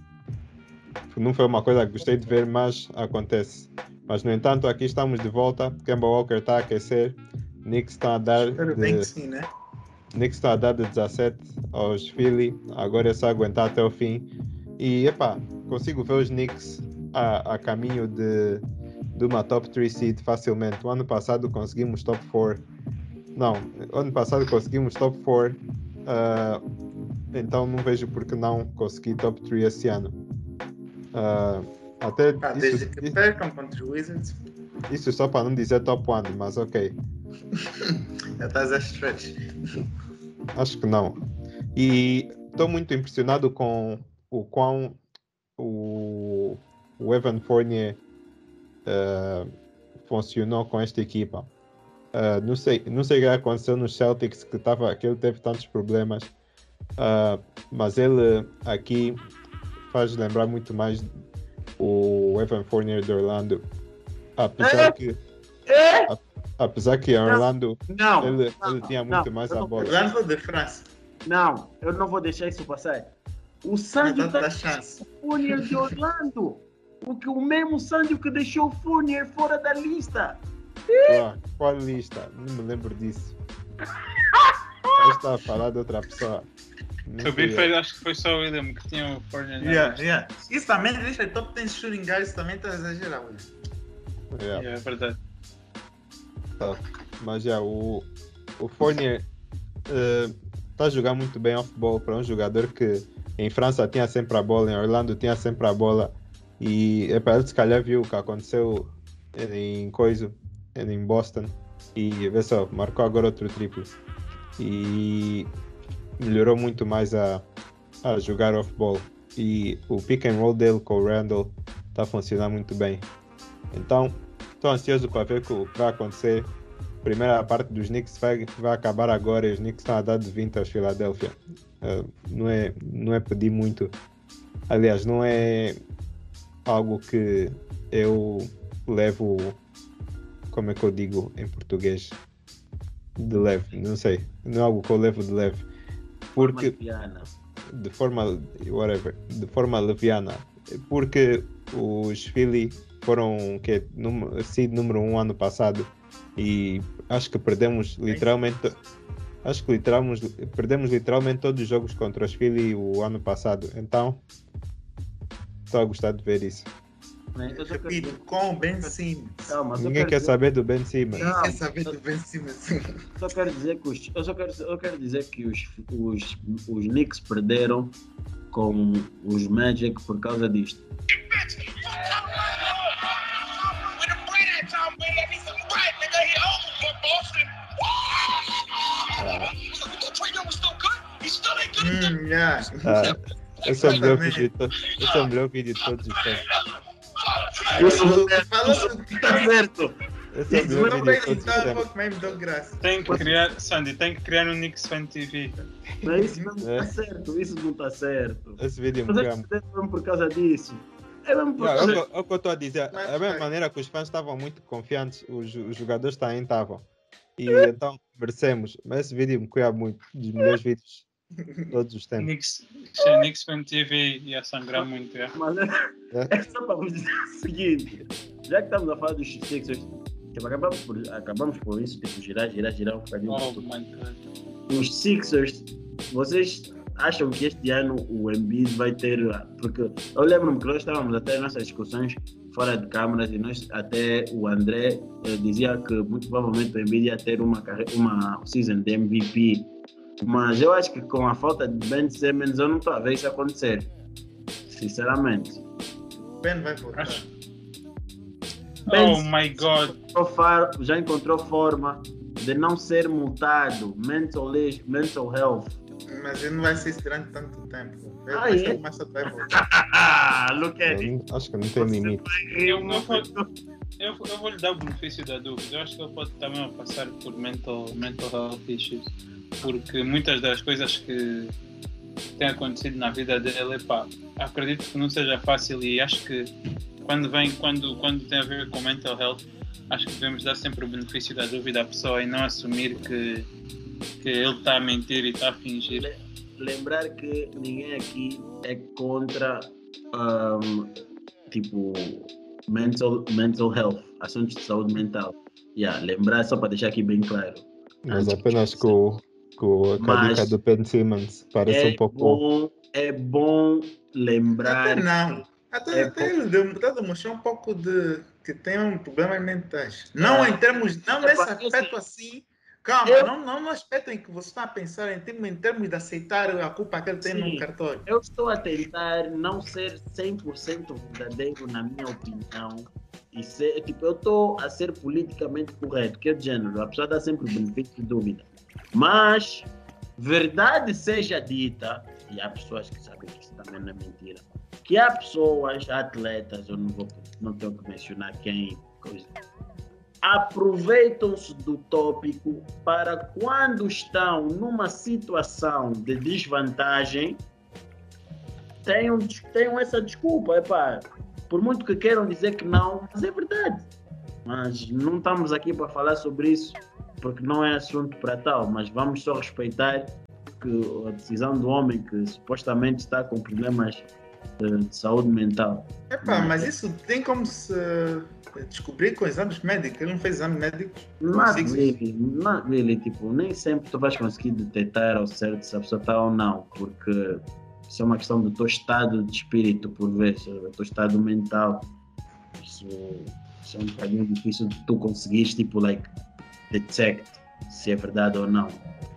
Não foi uma coisa que gostei de ver, mas acontece. Mas no entanto, aqui estamos de volta. Kemba Walker está a aquecer. Knicks está a dar de... sim, né? Knicks está a dar de dezassete aos Philly. Agora é só aguentar até o fim. E epá, consigo ver os Knicks a, a caminho de, de uma top três seed facilmente. O ano passado conseguimos top quatro. Não, ano passado conseguimos top quatro. Uh, então não vejo por que não conseguir top três esse ano. Uh, até ah, isso, desde que percam contra os Wizards. Isso só para não dizer top um, mas ok. Já estás a stretch. Acho que não. E estou muito impressionado com o quão o, o Evan Fournier uh, funcionou com esta equipa. Uh, não sei, não sei o que aconteceu nos Celtics, que, tava, que ele teve tantos problemas, uh, mas ele aqui faz lembrar muito mais o Evan Fournier de Orlando, apesar é? que é? A, apesar que em Orlando não, ele, não, ele tinha não, muito mais a bola. Orlando de França. Não, eu não vou deixar isso passar. O Sandy tá da chance. O Fournier de Orlando. O, que, o mesmo Sandy que deixou o Fournier fora da lista. Ah, qual lista? Não me lembro disso. Eu estava a falar de outra pessoa. Não Eu vi, sei. foi, acho que foi só o William que tinha o Fournier na Yeah, lista. yeah. Isso também deixa top dez shooting guards também está a exagerar, William. Yeah. Yeah, é verdade. Tá. Mas já, o, o Fournier está a jogar muito bem off-ball para um jogador que em França tinha sempre a bola, em Orlando tinha sempre a bola. E é para ele se calhar viu o que aconteceu em coisa, em Boston. E vê só, marcou agora outro triplo. E melhorou muito mais a, a jogar off-ball. E o pick and roll dele com o Randall está a funcionar muito bem. Então, estou ansioso para ver o que vai acontecer. A primeira parte dos Knicks vai, vai acabar agora e os Knicks estão a dar de vinte aos Philadelphia. Uh, não, é, não é pedir muito. Aliás, não é algo que eu levo, como é que eu digo em português, de leve, não sei. Não é algo que eu levo de leve. Porque, Piana. de forma, whatever, de forma leviana. Porque os Philly foram que número, seed número um ano passado e acho que perdemos literalmente acho que literalmente, perdemos literalmente todos os jogos contra os Philly o ano passado, então estou a gostar de ver isso. Eu só Repito, quero- com o Ben Simmons. Calma, só Ninguém quero quer dizer- saber do Ben Simmons. Ninguém Não. quer saber do Ben Simmons. Só quero dizer que os, eu só quero, eu quero dizer que os, os, os Knicks perderam com os Magic por causa disto. Hum, yeah. Ah, esse é o melhor vídeo de todos. Esse é o melhor vídeo de todos os tempos. Isso não é- Fala isso do Tá certo. Esse é o Isso melhor não vídeo vai de todos os editar, tempos. pouco mesmo deu graça. Tem que criar, Sandy, tem que criar um Knicks Fan T V. Mas isso não É. está certo. Isso não está certo. Esse vídeo me Mas é chama. mesmo por causa disso. É mesmo por Yeah, causa é o que- é o que eu estou a dizer. Mas Da mesma vai. maneira que os fãs estavam muito confiantes, os, os jogadores também estavam. E então merecemos. Mas esse vídeo me cuida muito. Dos melhores vídeos de todos os tempos. Knicks, se é Knicks Fan T V ia sangrar muito. É. Mas é, É. é só para vos dizer o seguinte: já que estamos a falar dos Sixers, tipo, acabamos, por, acabamos por isso, tipo, girar, girar, girar um bocadinho. Oh my god. Os Sixers, vocês acham que este ano o Embiid vai ter. Porque eu lembro-me que nós estávamos até nossas discussões fora de câmaras e nós até o André eh, dizia que muito provavelmente o Embiid ia ter uma, carre- uma season de M V P. Mas eu acho que com a falta de Ben Simmons eu não estou a ver isso acontecer. Sinceramente. Ben vai voltar. Acho- Ben Oh my god. encontrou far- já encontrou forma de não ser multado. Mental, age- mental health. Mas ele não vai ser isso durante tanto tempo. Ele Ah, vai é? ser mais tarde vai voltar. Ah, look at Eu it. não- Acho que não tem limite. Eu, eu, vou, eu, eu vou lhe dar o benefício da dúvida. Eu acho que ele pode também passar por mental, mental health issues. Porque muitas das coisas que têm acontecido na vida dele, epá, acredito que não seja fácil e acho que quando vem, quando, quando tem a ver com mental health, acho que devemos dar sempre o benefício da dúvida à pessoa e não assumir que, que ele está a mentir e está a fingir. Lembrar que ninguém aqui é contra um, tipo mental, mental health, assuntos de saúde mental. Yeah, lembrar só para deixar aqui bem claro. Mas apenas com, com a Mas- cadica do Ben Simmons. Parece É um pouco. bom, é bom lembrar. Até não. Até, É até ele deu- está a demonstrar um pouco de que tem um problemas mentais. É. Não em termos, não É, nesse mas aspecto assim. Calma, Eu- não, não no aspecto em que você está a pensar em termos, em termos de aceitar a culpa que ele tem Sim. no cartório. Eu estou a tentar não ser cem por cento verdadeiro na minha opinião. E ser, tipo, eu estou a ser politicamente correto, que é de género, a pessoa dá sempre o benefício de dúvida. Mas, verdade seja dita, e há pessoas que sabem que isso também não é mentira, que há pessoas, atletas, eu não, vou, não tenho que mencionar quem, coisa, aproveitam-se do tópico para quando estão numa situação de desvantagem, tenham, tenham essa desculpa, epá, por muito que queiram dizer que não, mas é verdade. Mas não estamos aqui para falar sobre isso, porque não é assunto para tal, mas vamos só respeitar que a decisão do homem que supostamente está com problemas de, de saúde mental. Epá, mas isso tem como se descobrir com exames médicos. Ele não fez exames médicos. Not Sim, sim. really, not really, tipo, nem sempre tu vais conseguir detectar ao certo se a pessoa está ou não, porque isso é uma questão do teu estado de espírito, por vezes, do teu estado mental. Isso, isso é um bocadinho difícil de tu conseguires, tipo, like, detect se é verdade ou não.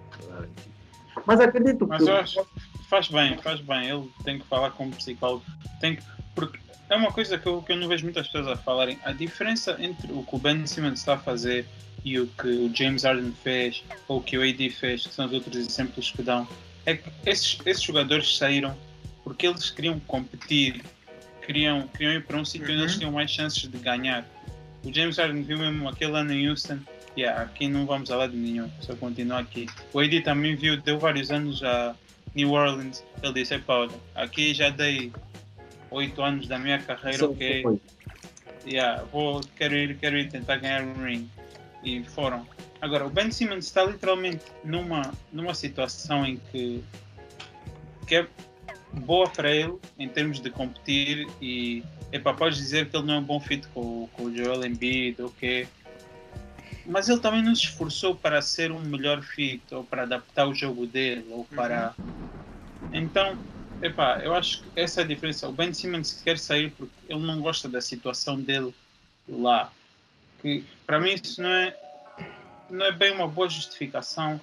Mas acredito Mas que... eu acho que faz bem, faz bem. Ele tem que falar com um psicólogo. Tem que, porque é uma coisa que eu, que eu não vejo muitas pessoas a falarem. A diferença entre o que o Ben Simmons está a fazer e o que o James Harden fez ou o que o A D fez, que são os outros exemplos que dão, é que esses, esses jogadores saíram porque eles queriam competir, queriam, queriam ir para um sítio onde eles tinham mais chances de ganhar. O James Harden viu mesmo aquele ano em Houston. Yeah, aqui não vamos a lado nenhum, só continuar aqui. O A D também viu, deu vários anos a New Orleans. Ele disse: Paulo, aqui já dei oito anos da minha carreira, ok? Yeah, vou, quero, ir, quero ir tentar ganhar um ring. E foram. Agora, o Ben Simmons está literalmente numa, numa situação em que, que é boa para ele em termos de competir. E epa, podes dizer que ele não é um bom fit com, com o Joel Embiid, ok? Mas ele também não se esforçou para ser um melhor fit, ou para adaptar o jogo dele, ou para... Então, epá, eu acho que essa é a diferença. O Ben Simmons quer sair porque ele não gosta da situação dele lá. Que, para mim, isso não é, não é bem uma boa justificação.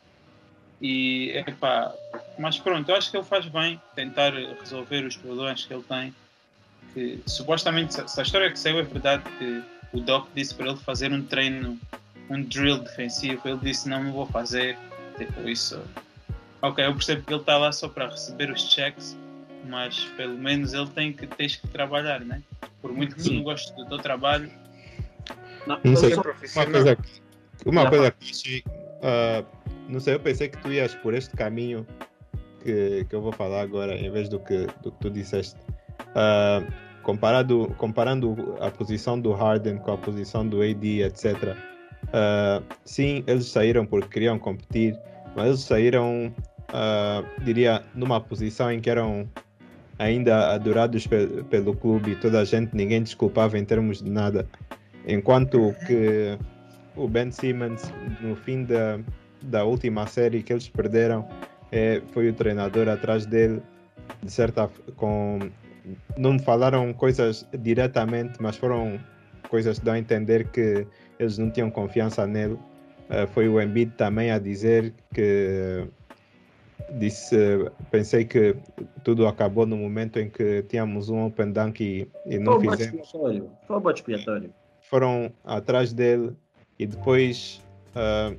E, epá, mas pronto, eu acho que ele faz bem tentar resolver os problemas que ele tem. Que, supostamente, se a história que saiu é verdade, que o Doc disse para ele fazer um treino, um drill defensivo. Ele disse: não, não vou fazer. Tipo, isso. Ok, eu percebo que ele está lá só para receber os checks, mas pelo menos ele tem que, tens que trabalhar, né? Por muito que tu não gostes do teu trabalho. Não, Não sei, eu só- uma coisa, uma Já coisa que eu achei, ah, não sei, eu pensei que tu ias por este caminho que, que eu vou falar agora, em vez do que, do que tu disseste. Ah, comparado, comparando a posição do Harden com a posição do A D, etcétera. ah, sim, eles saíram porque queriam competir, mas eles saíram, ah, diria, numa posição em que eram ainda adorados pe- pelo clube e toda a gente, ninguém desculpava em termos de nada. Enquanto que o Ben Simmons, no fim da, da última série que eles perderam, eh, foi o treinador atrás dele, de certa f- com não falaram coisas diretamente, mas foram coisas que dão a entender que eles não tinham confiança nele. Eh, foi o Embiid também a dizer que disse, pensei que tudo acabou no momento em que tínhamos um open dunk e, e não Foi o bode fizemos. expiatório. Foi o bode expiatório. Foram atrás dele e depois ah,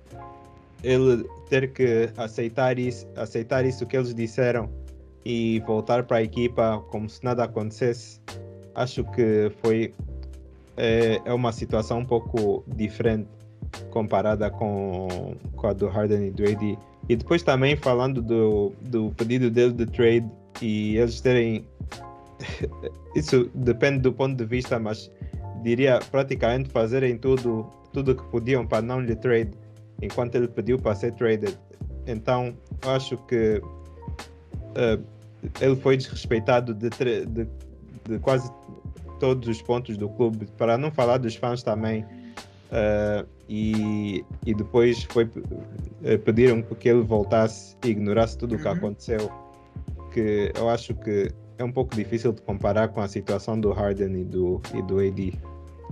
ele ter que aceitar isso, aceitar isso que eles disseram e voltar para a equipa como se nada acontecesse. Acho que foi é, é uma situação um pouco diferente comparada com, com a do Harden e do A D. E depois também falando do, do pedido dele de trade e eles terem isso depende do ponto de vista, mas diria praticamente fazerem tudo tudo que podiam para não lhe trade enquanto ele pediu para ser traded. Então acho que uh, ele foi desrespeitado de, tre- de, de quase todos os pontos do clube, para não falar dos fãs também. Uh, e, e depois foi uh, pediram que ele voltasse e ignorasse tudo o que Uhum. aconteceu, que eu acho que é um pouco difícil de comparar com a situação do Harden e do, e do A D.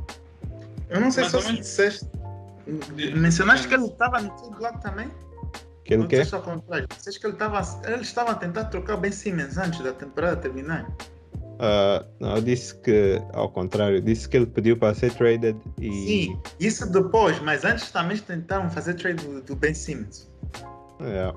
Eu não sei Mais só ou se menos. disseste. Mencionaste que ele estava no seu bloco também? Que ele Não quer? disseste ao contrário. Disseste que ele estava ele estava a tentar trocar o Ben Simmons antes da temporada terminar. Uh, não, eu disse que, ao contrário, disse que ele pediu para ser traded e... Sim, isso depois, mas antes também tentaram fazer trade do, do Ben Simmons. Yeah.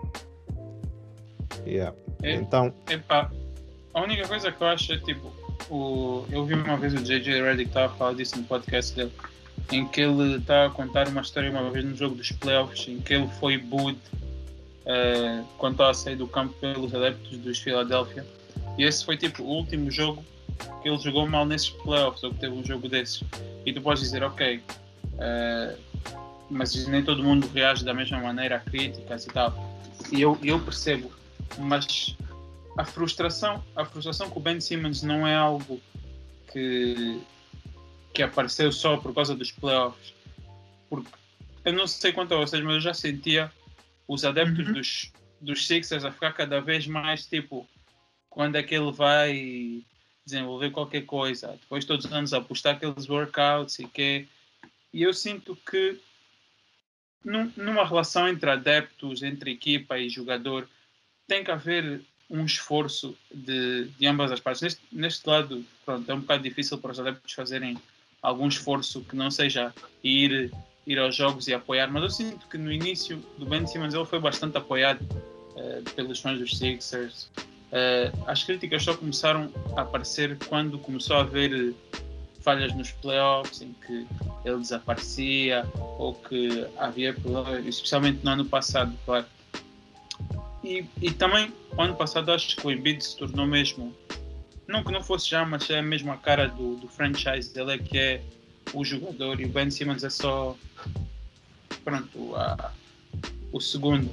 Yeah. É. Então, Epá, a única coisa que eu acho é tipo, o, eu vi uma vez o J J Redick estava a falar disso no podcast dele, em que ele estava a contar uma história uma vez no jogo dos playoffs, em que ele foi booed uh, quando estava a sair do campo pelos adeptos dos Philadelphia. E esse foi tipo o último jogo que ele jogou mal nesses playoffs, ou que teve um jogo desses. E tu podes dizer, ok, uh, mas nem todo mundo reage da mesma maneira a críticas e tal. E eu, eu percebo, mas a frustração, a frustração com o Ben Simmons não é algo que, que apareceu só por causa dos playoffs. Porque eu não sei quanto a vocês, mas eu já sentia os adeptos uhum. dos, dos Sixers a ficar cada vez mais tipo, quando é que ele vai desenvolver qualquer coisa, depois todos os anos a apostar aqueles workouts e que e eu sinto que num, numa relação entre adeptos, entre equipa e jogador, tem que haver um esforço de, de ambas as partes. Neste, neste lado, pronto, é um bocado difícil para os adeptos fazerem algum esforço que não seja ir, ir aos jogos e apoiar, mas eu sinto que no início do Ben Simmons ele foi bastante apoiado uh, pelos fãs dos Sixers. Uh, as críticas só começaram a aparecer quando começou a haver falhas nos playoffs, em que ele desaparecia ou que havia problemas, especialmente no ano passado, claro. E, e também, o ano passado, acho que o Embiid se tornou mesmo, não que não fosse já, mas é mesmo a cara do, do franchise. Ele é que é o jogador e o Ben Simmons é só, pronto, a, o segundo.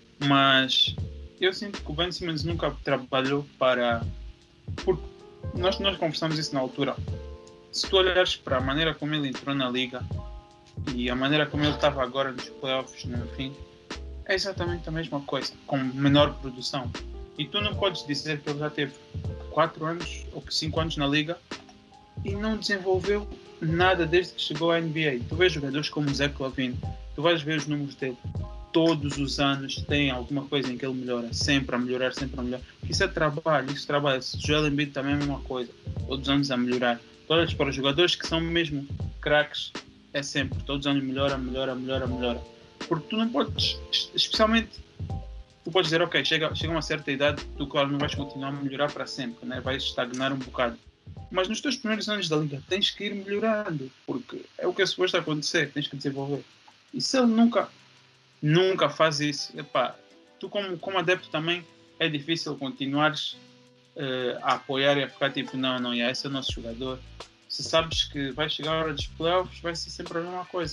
Mas eu sinto que o Ben Simmons nunca trabalhou para... Porque nós, nós conversamos isso na altura. Se tu olhares para a maneira como ele entrou na liga e a maneira como ele estava agora nos playoffs, no fim, é exatamente a mesma coisa, com menor produção. E tu não podes dizer que ele já teve quatro anos ou cinco anos na liga e não desenvolveu nada desde que chegou à N B A. Tu vês jogadores como o Zach LaVine, tu vais ver os números dele. Todos os anos tem alguma coisa em que ele melhora, sempre a melhorar, sempre a melhorar. Isso é trabalho, isso é trabalho. O Joel Embiid também é a mesma coisa, todos os anos a melhorar. Tu olhas para os jogadores que são mesmo craques, é sempre, todos os anos melhora, melhora, melhora, melhora. Porque tu não podes, especialmente, tu podes dizer, ok, chega, chega uma certa idade, tu claro não vais continuar a melhorar para sempre, né? Vais estagnar um bocado. Mas nos teus primeiros anos da liga tens que ir melhorando, porque é o que é suposto acontecer, tens que desenvolver. E se ele nunca, nunca faz isso, epá, tu como, como adepto também é difícil continuares uh, a apoiar e a ficar tipo, não, não, esse é o nosso jogador. Se sabes que vai chegar a hora dos playoffs, vai ser sempre a mesma coisa.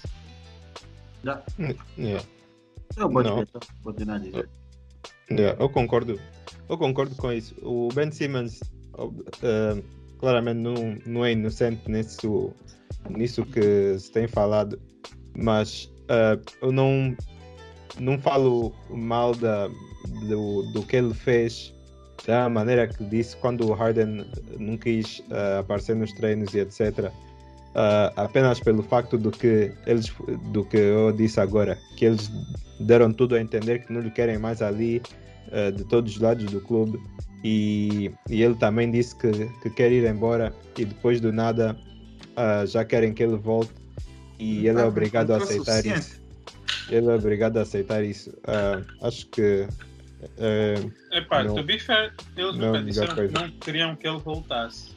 Yeah. Yeah. Eu vou continuar a dizer. Yeah, eu concordo. Eu concordo com isso. O Ben Simmons uh, claramente não, não é inocente nisso, nisso que se tem falado, mas uh, eu não, não falo mal da, do, do que ele fez, da maneira que disse quando o Harden não quis uh, aparecer nos treinos e etcétera. Uh, apenas pelo facto do que eles, do que eu disse agora, que eles deram tudo a entender que não lhe querem mais ali, uh, de todos os lados do clube, e, e ele também disse que, que quer ir embora e depois do nada uh, já querem que ele volte e ele é obrigado a aceitar isso. Ele é obrigado a aceitar isso. Uh, acho que uh, Epá, to be fair, eles nunca disseram que não queriam que ele voltasse.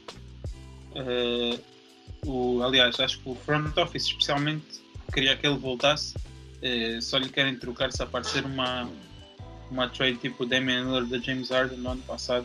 Uh, O, aliás, acho que o front office especialmente queria que ele voltasse, eh, só lhe querem trocar se aparecer uma, uma trade tipo Damian Lillard da James Harden no ano passado.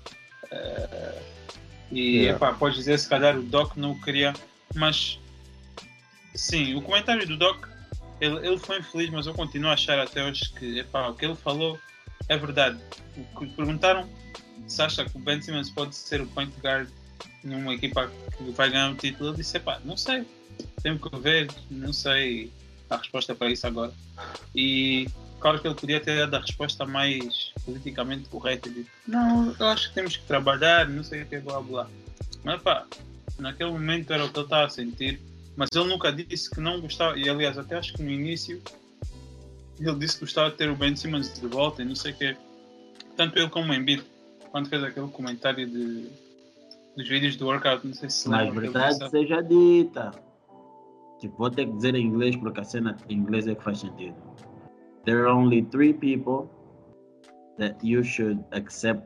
Eh, e yeah. epá, pode dizer se calhar o Doc não o queria, mas sim, o comentário do Doc, ele, ele foi infeliz, mas eu continuo a achar até hoje que epá, o que ele falou é verdade. O que perguntaram se acha que o Ben Simmons pode ser o point guard numa equipa que vai ganhar um título, eu disse, epá, não sei, tenho que ver, não sei a resposta para isso agora. E claro que ele podia ter dado a resposta mais politicamente correta, de não, eu acho que temos que trabalhar, não sei o que, blá blá. Mas epá, naquele momento era o que ele estava a sentir, mas ele nunca disse que não gostava, e aliás, até acho que no início ele disse que gostava de ter o Ben Simmons de volta e não sei o que. Tanto ele como o Embiid, quando fez aquele comentário de dos vídeos do workout, não sei se mas verdade seja dita, tipo, vou ter que dizer em inglês porque a cena em inglês é que faz sentido. There are only three people that you should accept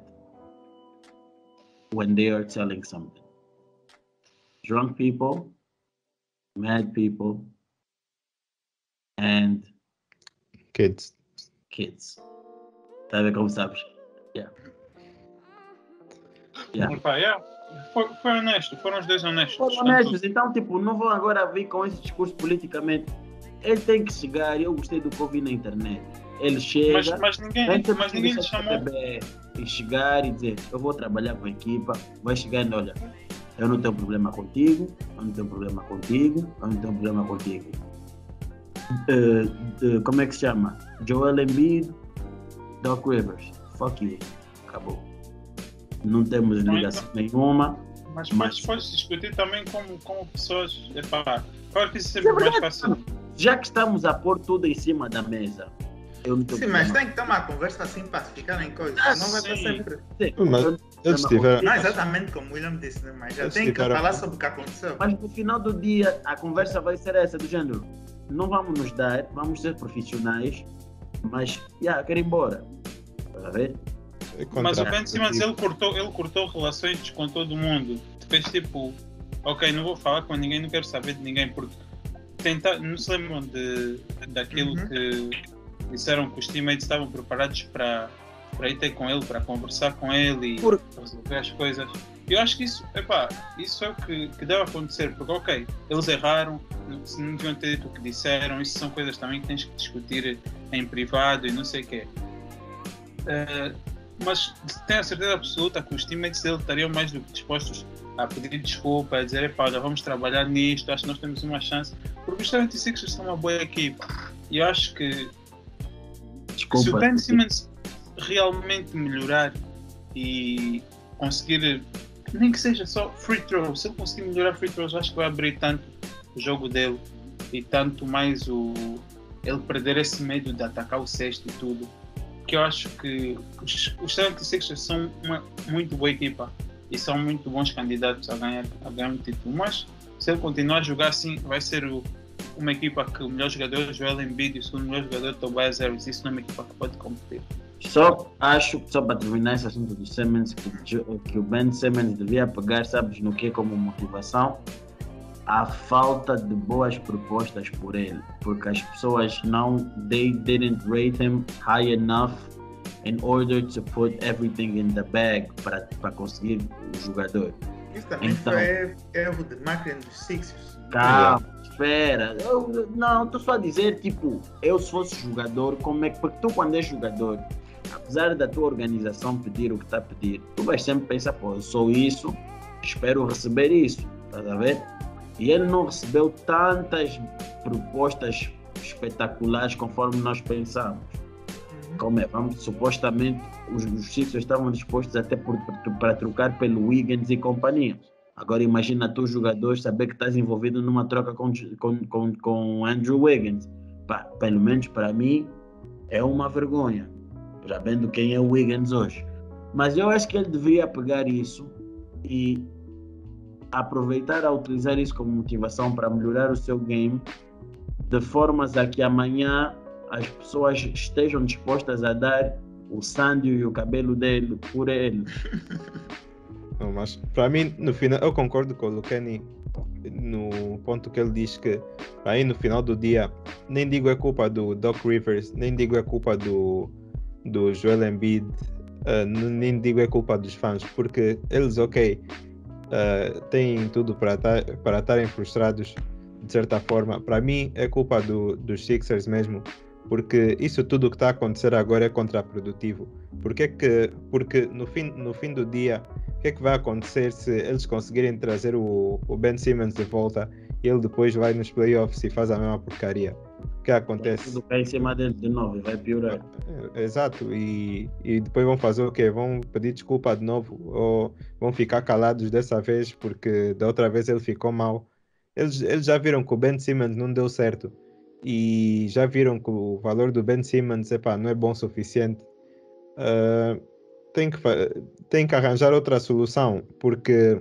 when they are telling something: drunk people, mad people, and kids. Kids. Tá vendo como sabes? Yeah. Yeah. Opa, yeah. Foi, foi honesto, foram os dois honestos. Foram honestos, então tipo, não vou agora vir com esse discurso politicamente. Ele tem que chegar, eu gostei do que eu vi na internet. Ele chega, Mas, mas ninguém, nem tem mas ninguém lhe chamou. bebê, e chegar e dizer, eu vou trabalhar com a equipa, vai chegar e olha, eu não tenho problema contigo, eu não tenho problema contigo, eu não tenho problema contigo. Uh, uh, como é que se chama? Joel Embiid, Doc Rivers, fuck you, acabou. Não temos ligação nenhuma. Mas, Mas- mas podes discutir também como, como pessoas. Epá, claro que isso é Isso é sempre mais verdade. fácil. Já que estamos a pôr tudo em cima da mesa, eu não tenho Sim, mas problema. tem que ter uma conversa assim para se ficar em coisas. Ah, Não vai sim. para sempre. Sim, Mas eu não tenho eles problema tiveram- contigo. Não, exatamente como o William disse, né? Mas já Eles tem que tiveram- falar sobre o que aconteceu. Mas no final do dia, a conversa vai ser essa, do género. Não vamos nos dar, vamos ser profissionais, mas, já, quero ir embora. Está a ver? É Mas o contra- Ben Simmons ele cortou, ele cortou relações com todo mundo. Fez tipo, ok, não vou falar com ninguém, não quero saber de ninguém, porque tentar, não se lembram de, daquilo Uhum. que disseram que os teammates estavam preparados para, para ir ter com ele, para conversar com ele e Por- resolver as coisas. Eu acho que isso, epá, isso é o que, que deve acontecer, porque ok, eles erraram, não- se não deviam ter dito o que disseram, isso são coisas também que tens que discutir em privado e não sei o quê. Eh, mas tenho a certeza absoluta que os teammates dele estariam mais do que dispostos a pedir desculpa, a dizer, epá, olha, vamos trabalhar nisto, acho que nós temos uma chance, porque os setenta e seis são uma boa equipe. E eu acho que Desculpa. se o Ben Simmons realmente melhorar e conseguir, nem que seja só free throws, se ele conseguir melhorar free throws, acho que vai abrir tanto o jogo dele e tanto mais o ele perder esse medo de atacar o cesto e tudo, que eu acho que os, os setenta e seis são uma muito boa equipa e são muito bons candidatos a ganhar, a ganhar um título, mas se ele continuar a jogar assim, vai ser o, uma equipa que o melhor jogador é o Joel Embiid e o segundo melhor jogador é o Tobias Harris. Isso não é uma equipa que pode competir. Só acho, só para terminar esse assunto do Simmons, que, o Jo- que o Ben Simmons devia pegar, sabes no que, como motivação? A falta de boas propostas por ele, porque as pessoas não, they didn't rate him high enough in order to put everything in the bag para para conseguir o jogador. Isso também Então. foi erro de marketing dos Sixers. Calma, espera. Eu, não, estou só a dizer, tipo, eu se fosse jogador, como é que. Porque tu, quando és jogador, apesar da tua organização pedir o que está a pedir, tu vais sempre pensar, pô, eu sou isso, espero receber isso, estás a ver? E ele não recebeu tantas propostas espetaculares conforme nós pensamos. Como é? Vamos, supostamente, os, os Sixers estavam dispostos até por, para trocar pelo Wiggins e companhia. Agora imagina tu, jogador, saber que estás envolvido numa troca com, com, com, com Andrew Wiggins. Pá, pelo menos para mim é uma vergonha, já vendo quem é o Wiggins hoje. Mas eu acho que ele deveria pegar isso e aproveitar a utilizar isso como motivação para melhorar o seu game, de formas a que amanhã as pessoas estejam dispostas a dar o sangue e o cabelo dele por ele. Não, mas para mim, no final, eu concordo com o Lucani no ponto que ele diz que aí no final do dia, nem digo é culpa do Doc Rivers, nem digo é culpa do, do Joel Embiid, uh, nem digo é culpa dos fãs, porque eles, ok, uh, têm tudo para tar, para estarem frustrados de certa forma. Para mim é culpa do, dos Sixers mesmo, porque isso tudo que está a acontecer agora é contraprodutivo. Porque, que, porque no, fim, no fim do dia, o que é que vai acontecer se eles conseguirem trazer o, o Ben Simmons de volta e ele depois vai nos playoffs e faz a mesma porcaria? O que acontece? Tudo cai em cima dele de novo e vai piorar. É, exato, e, e depois vão fazer o quê? Vão pedir desculpa de novo ou vão ficar calados dessa vez porque da outra vez ele ficou mal. Eles, eles já viram que o Ben Simmons não deu certo e já viram que o valor do Ben Simmons epá, não é bom o suficiente. Uh, tem, que, tem que arranjar outra solução, porque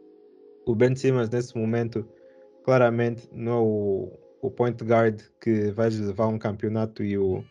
o Ben Simmons nesse momento claramente não é o, o point guard que vai levar um campeonato e, o,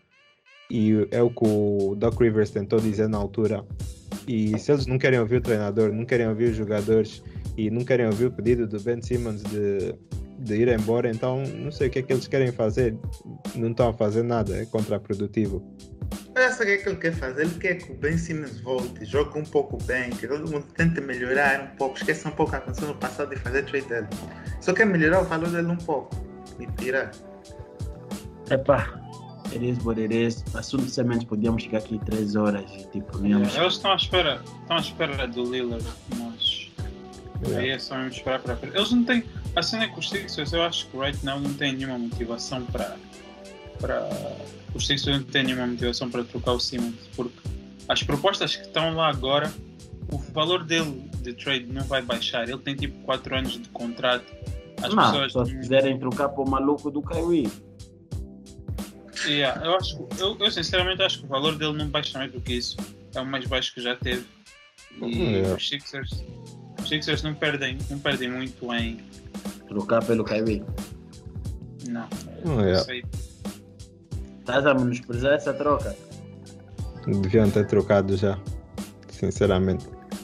e é o que o Doc Rivers tentou dizer na altura. E se eles não querem ouvir o treinador, não querem ouvir os jogadores e não querem ouvir o pedido do Ben Simmons de, de ir embora, então não sei o que é que eles querem fazer. Não estão a fazer nada, é contraprodutivo. Olha só o que é que ele quer fazer. Ele quer que o Ben Simmons volte, jogue um pouco bem, que todo mundo tente melhorar um pouco, esqueça um pouco o que aconteceu no passado e fazer trade dele. Só quer melhorar o valor dele um pouco e tirar. Epá, It is what it is. Assunto de sementes, podíamos ficar aqui três horas e tipo, não íamos... Eles estão à espera, estão à espera do Lillard, mas Yeah. aí é só mesmo esperar para frente. Eles não têm, a cena é que os Sixers, eu acho que right now não têm nenhuma motivação para, para os Sixers não têm nenhuma motivação para trocar o Simmons, porque as propostas que estão lá agora, o valor dele de trade não vai baixar. Ele tem tipo quatro anos de contrato. As Não, pessoas só se quiserem trocar para o maluco do Kyrie. Yeah, eu, acho, eu, eu sinceramente acho que o valor dele não baixa mais do que isso. É o mais baixo que já teve. E Yeah. os Sixers, os Sixers não, perdem, não perdem muito em. Trocar pelo Kyrie. Não, Oh, não yeah. sei. Estás a menosprezar essa troca? Deviam ter trocado já, sinceramente.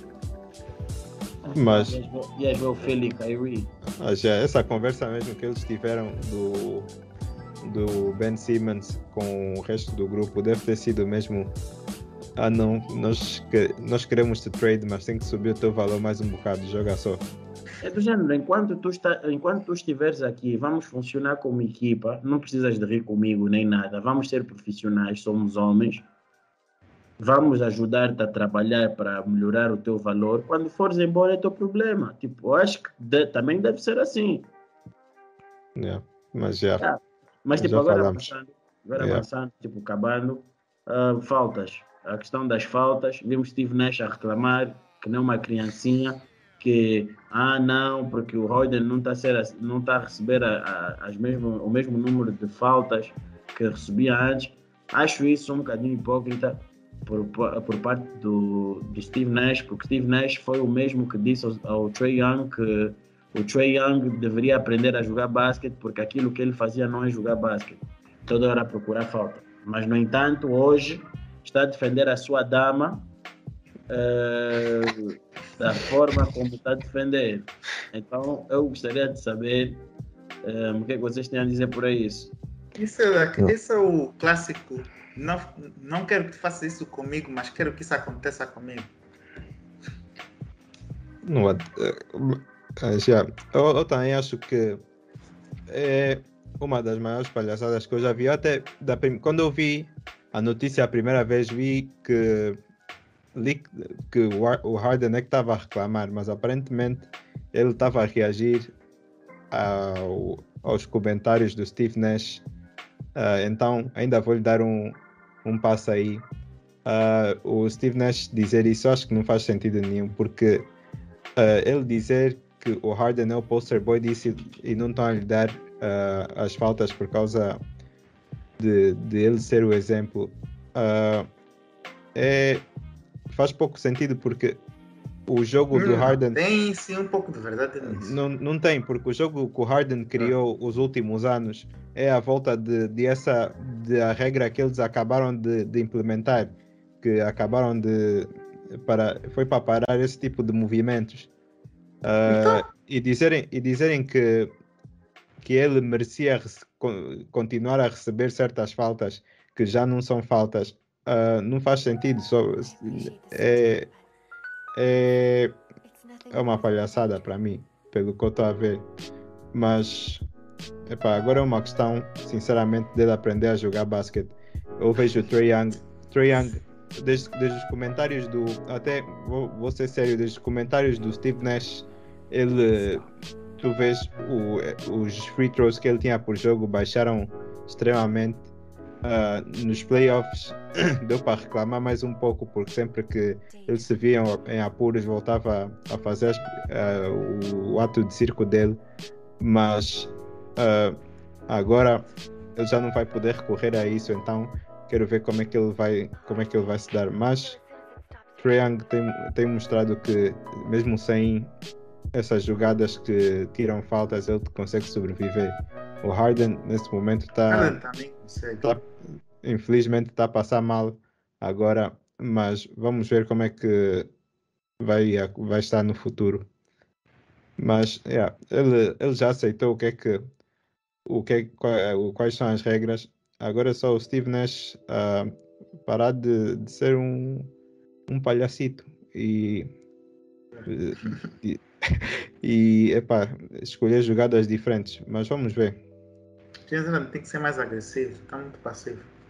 Mas- Ias ver- Ias ver o Philly Kyrie. Ah, já, essa conversa mesmo que eles tiveram do, do Ben Simmons com o resto do grupo deve ter sido mesmo. Ah não, nós, que, nós queremos te trade, mas tem que subir o teu valor mais um bocado, joga só. É do género, enquanto tu, está, enquanto tu estiveres aqui, vamos funcionar como equipa, não precisas de rir comigo nem nada, vamos ser profissionais, somos homens, vamos ajudar-te a trabalhar para melhorar o teu valor, quando fores embora é teu problema. Tipo, eu acho que de- também deve ser assim. Yeah. Mas já, Ah, Mas tipo, Já agora falamos. avançando, agora Yeah. avançando, tipo, acabando, ah, faltas. A questão das faltas, vimos Steve Nash a reclamar, que nem uma criancinha, que, ah não, porque o Harden não está a, ser, não tá a receber a, a, as mesmo, o mesmo número de faltas que recebia antes. Acho isso um bocadinho hipócrita por, por, por parte do, do Steve Nash, porque Steve Nash foi o mesmo que disse ao, ao Trae Young que o Trae Young deveria aprender a jogar basquete, porque aquilo que ele fazia não é jogar basquete, toda hora procurar falta. Mas, no entanto, hoje está a defender a sua dama eh, da forma como está a defender. Então, eu gostaria de saber eh, o que é que vocês têm a dizer por isso. Isso é, Não. esse é o clássico. Não, não quero que tu faça isso comigo, mas quero que isso aconteça comigo. não, há- eh, já, eu, eu também acho que é uma das maiores palhaçadas que eu já vi. Eu até da prim- quando eu vi a notícia a primeira vez, vi que, li que o Har- o Harden é que estava a reclamar, mas aparentemente ele estava a reagir ao- aos comentários do Steve Nash. Ah, então, ainda vou lhe dar um, um passo aí. Ah, o Steve Nash dizer isso, eu acho que não faz sentido nenhum, porque ah, ele dizer que o Harden é o poster boy disso e, e não estão a lhe dar ah, as faltas por causa de, de ele ser o exemplo, ah, é, faz pouco sentido, porque o jogo do Hum, Harden Tem sim um pouco de verdade nisso. não, não tem, porque o jogo que o Harden criou os últimos anos é à volta de, de essa de a regra que eles acabaram de, de implementar, que acabaram de para, foi para parar esse tipo de movimentos. Ah, e dizerem, e dizerem que, que ele merecia rece- con- continuar a receber certas faltas que já não são faltas, ah, não faz sentido. Só, é, é, é uma palhaçada para mim, pelo que eu estou a ver. Mas epá, agora é uma questão, sinceramente, dele aprender a jogar basquete. Eu vejo o Trae Young, Trae Young desde, desde os comentários do. Até vou, vou ser sério, desde os comentários do Steve Nash, ele. Tu vês o, os free throws que ele tinha por jogo baixaram extremamente. Ah, nos playoffs deu para reclamar mais um pouco, porque sempre que ele se via em apuros voltava a fazer ah, o, o ato de circo dele, mas ah, agora ele já não vai poder recorrer a isso, então quero ver como é que ele vai, como é que ele vai se dar. Mas Trae Young tem, tem mostrado que mesmo sem essas jogadas que tiram faltas ele consegue sobreviver. O Harden nesse momento está Harden também consegue. tá, infelizmente está a passar mal agora, mas vamos ver como é que vai, vai estar no futuro. Mas yeah, ele, ele já aceitou o que é que, o que é, qual- quais são as regras. Agora é só o Steve Nash ah, parar de, de ser um, um palhacito e, e, e epá, escolher jogadas diferentes. Mas vamos ver. James Harden tem que ser mais agressivo, está muito passivo.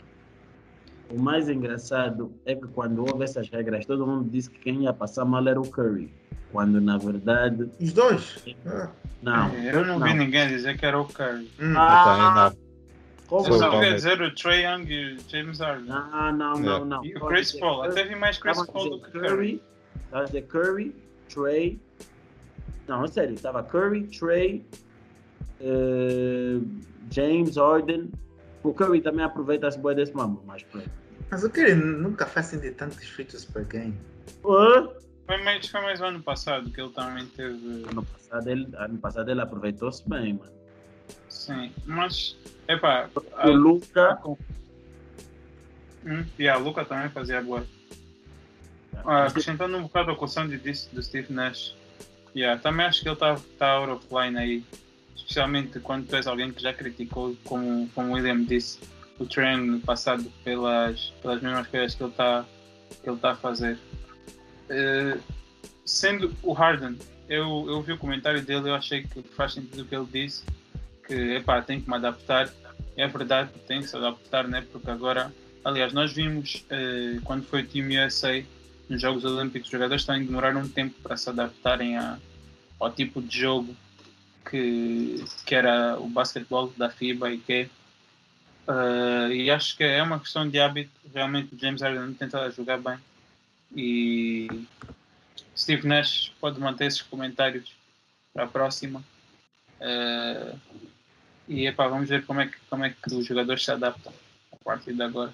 o mais engraçado é que quando houve essas regras, todo mundo disse que quem ia passar mal era o Curry. Quando na verdade. Os dois? Ah. Não. Eu não, não. vi ninguém dizer que era o Curry. Hum. Ah, Eu como só não? ouvi dizer o Trae Young e o James Harden. Não, não, não, não. E o Chris Paul. Até vi mais Chris Tava a Paul dizer do que Curry. Curry. Estava a dizer Curry, Trey. Não, é sério. Estava Curry, Trey, uh, James Harden. O Curry também aproveita-se bem desse mambo, mas pronto. Mas o Curry nunca faz assim de tantos feats per game. Uh, Foi mais, foi mais o ano passado que ele também teve. ano, passado ele, ano passado ele aproveitou-se bem, mano. Sim, mas. Epá. O Luka. Hum, e a Luka também fazia boa. Ah, acrescentando um bocado a questão de disse do Steve Nash. Yeah, também acho que ele está tá out of line aí. Especialmente quando tu és alguém que já criticou, como, como o William disse, o Trae no passado pelas, pelas mesmas coisas que ele está que ele tá a fazer. Uh, sendo o Harden, eu, eu vi o comentário dele, eu achei que faz sentido o que ele disse, que epá, tem que me adaptar. É verdade, tem que se adaptar, né? Porque agora, aliás, nós vimos uh, quando foi o Team U S A nos Jogos Olímpicos, os jogadores têm de demorar um tempo para se adaptarem a, ao tipo de jogo que, que era o basquetebol da FIBA e que uh, e acho que é uma questão de hábito. Realmente o James Harden tenta jogar bem e Steve Nash pode manter esses comentários para a próxima uh, e epá, vamos ver como é, que, como é que os jogadores se adaptam a partir de agora.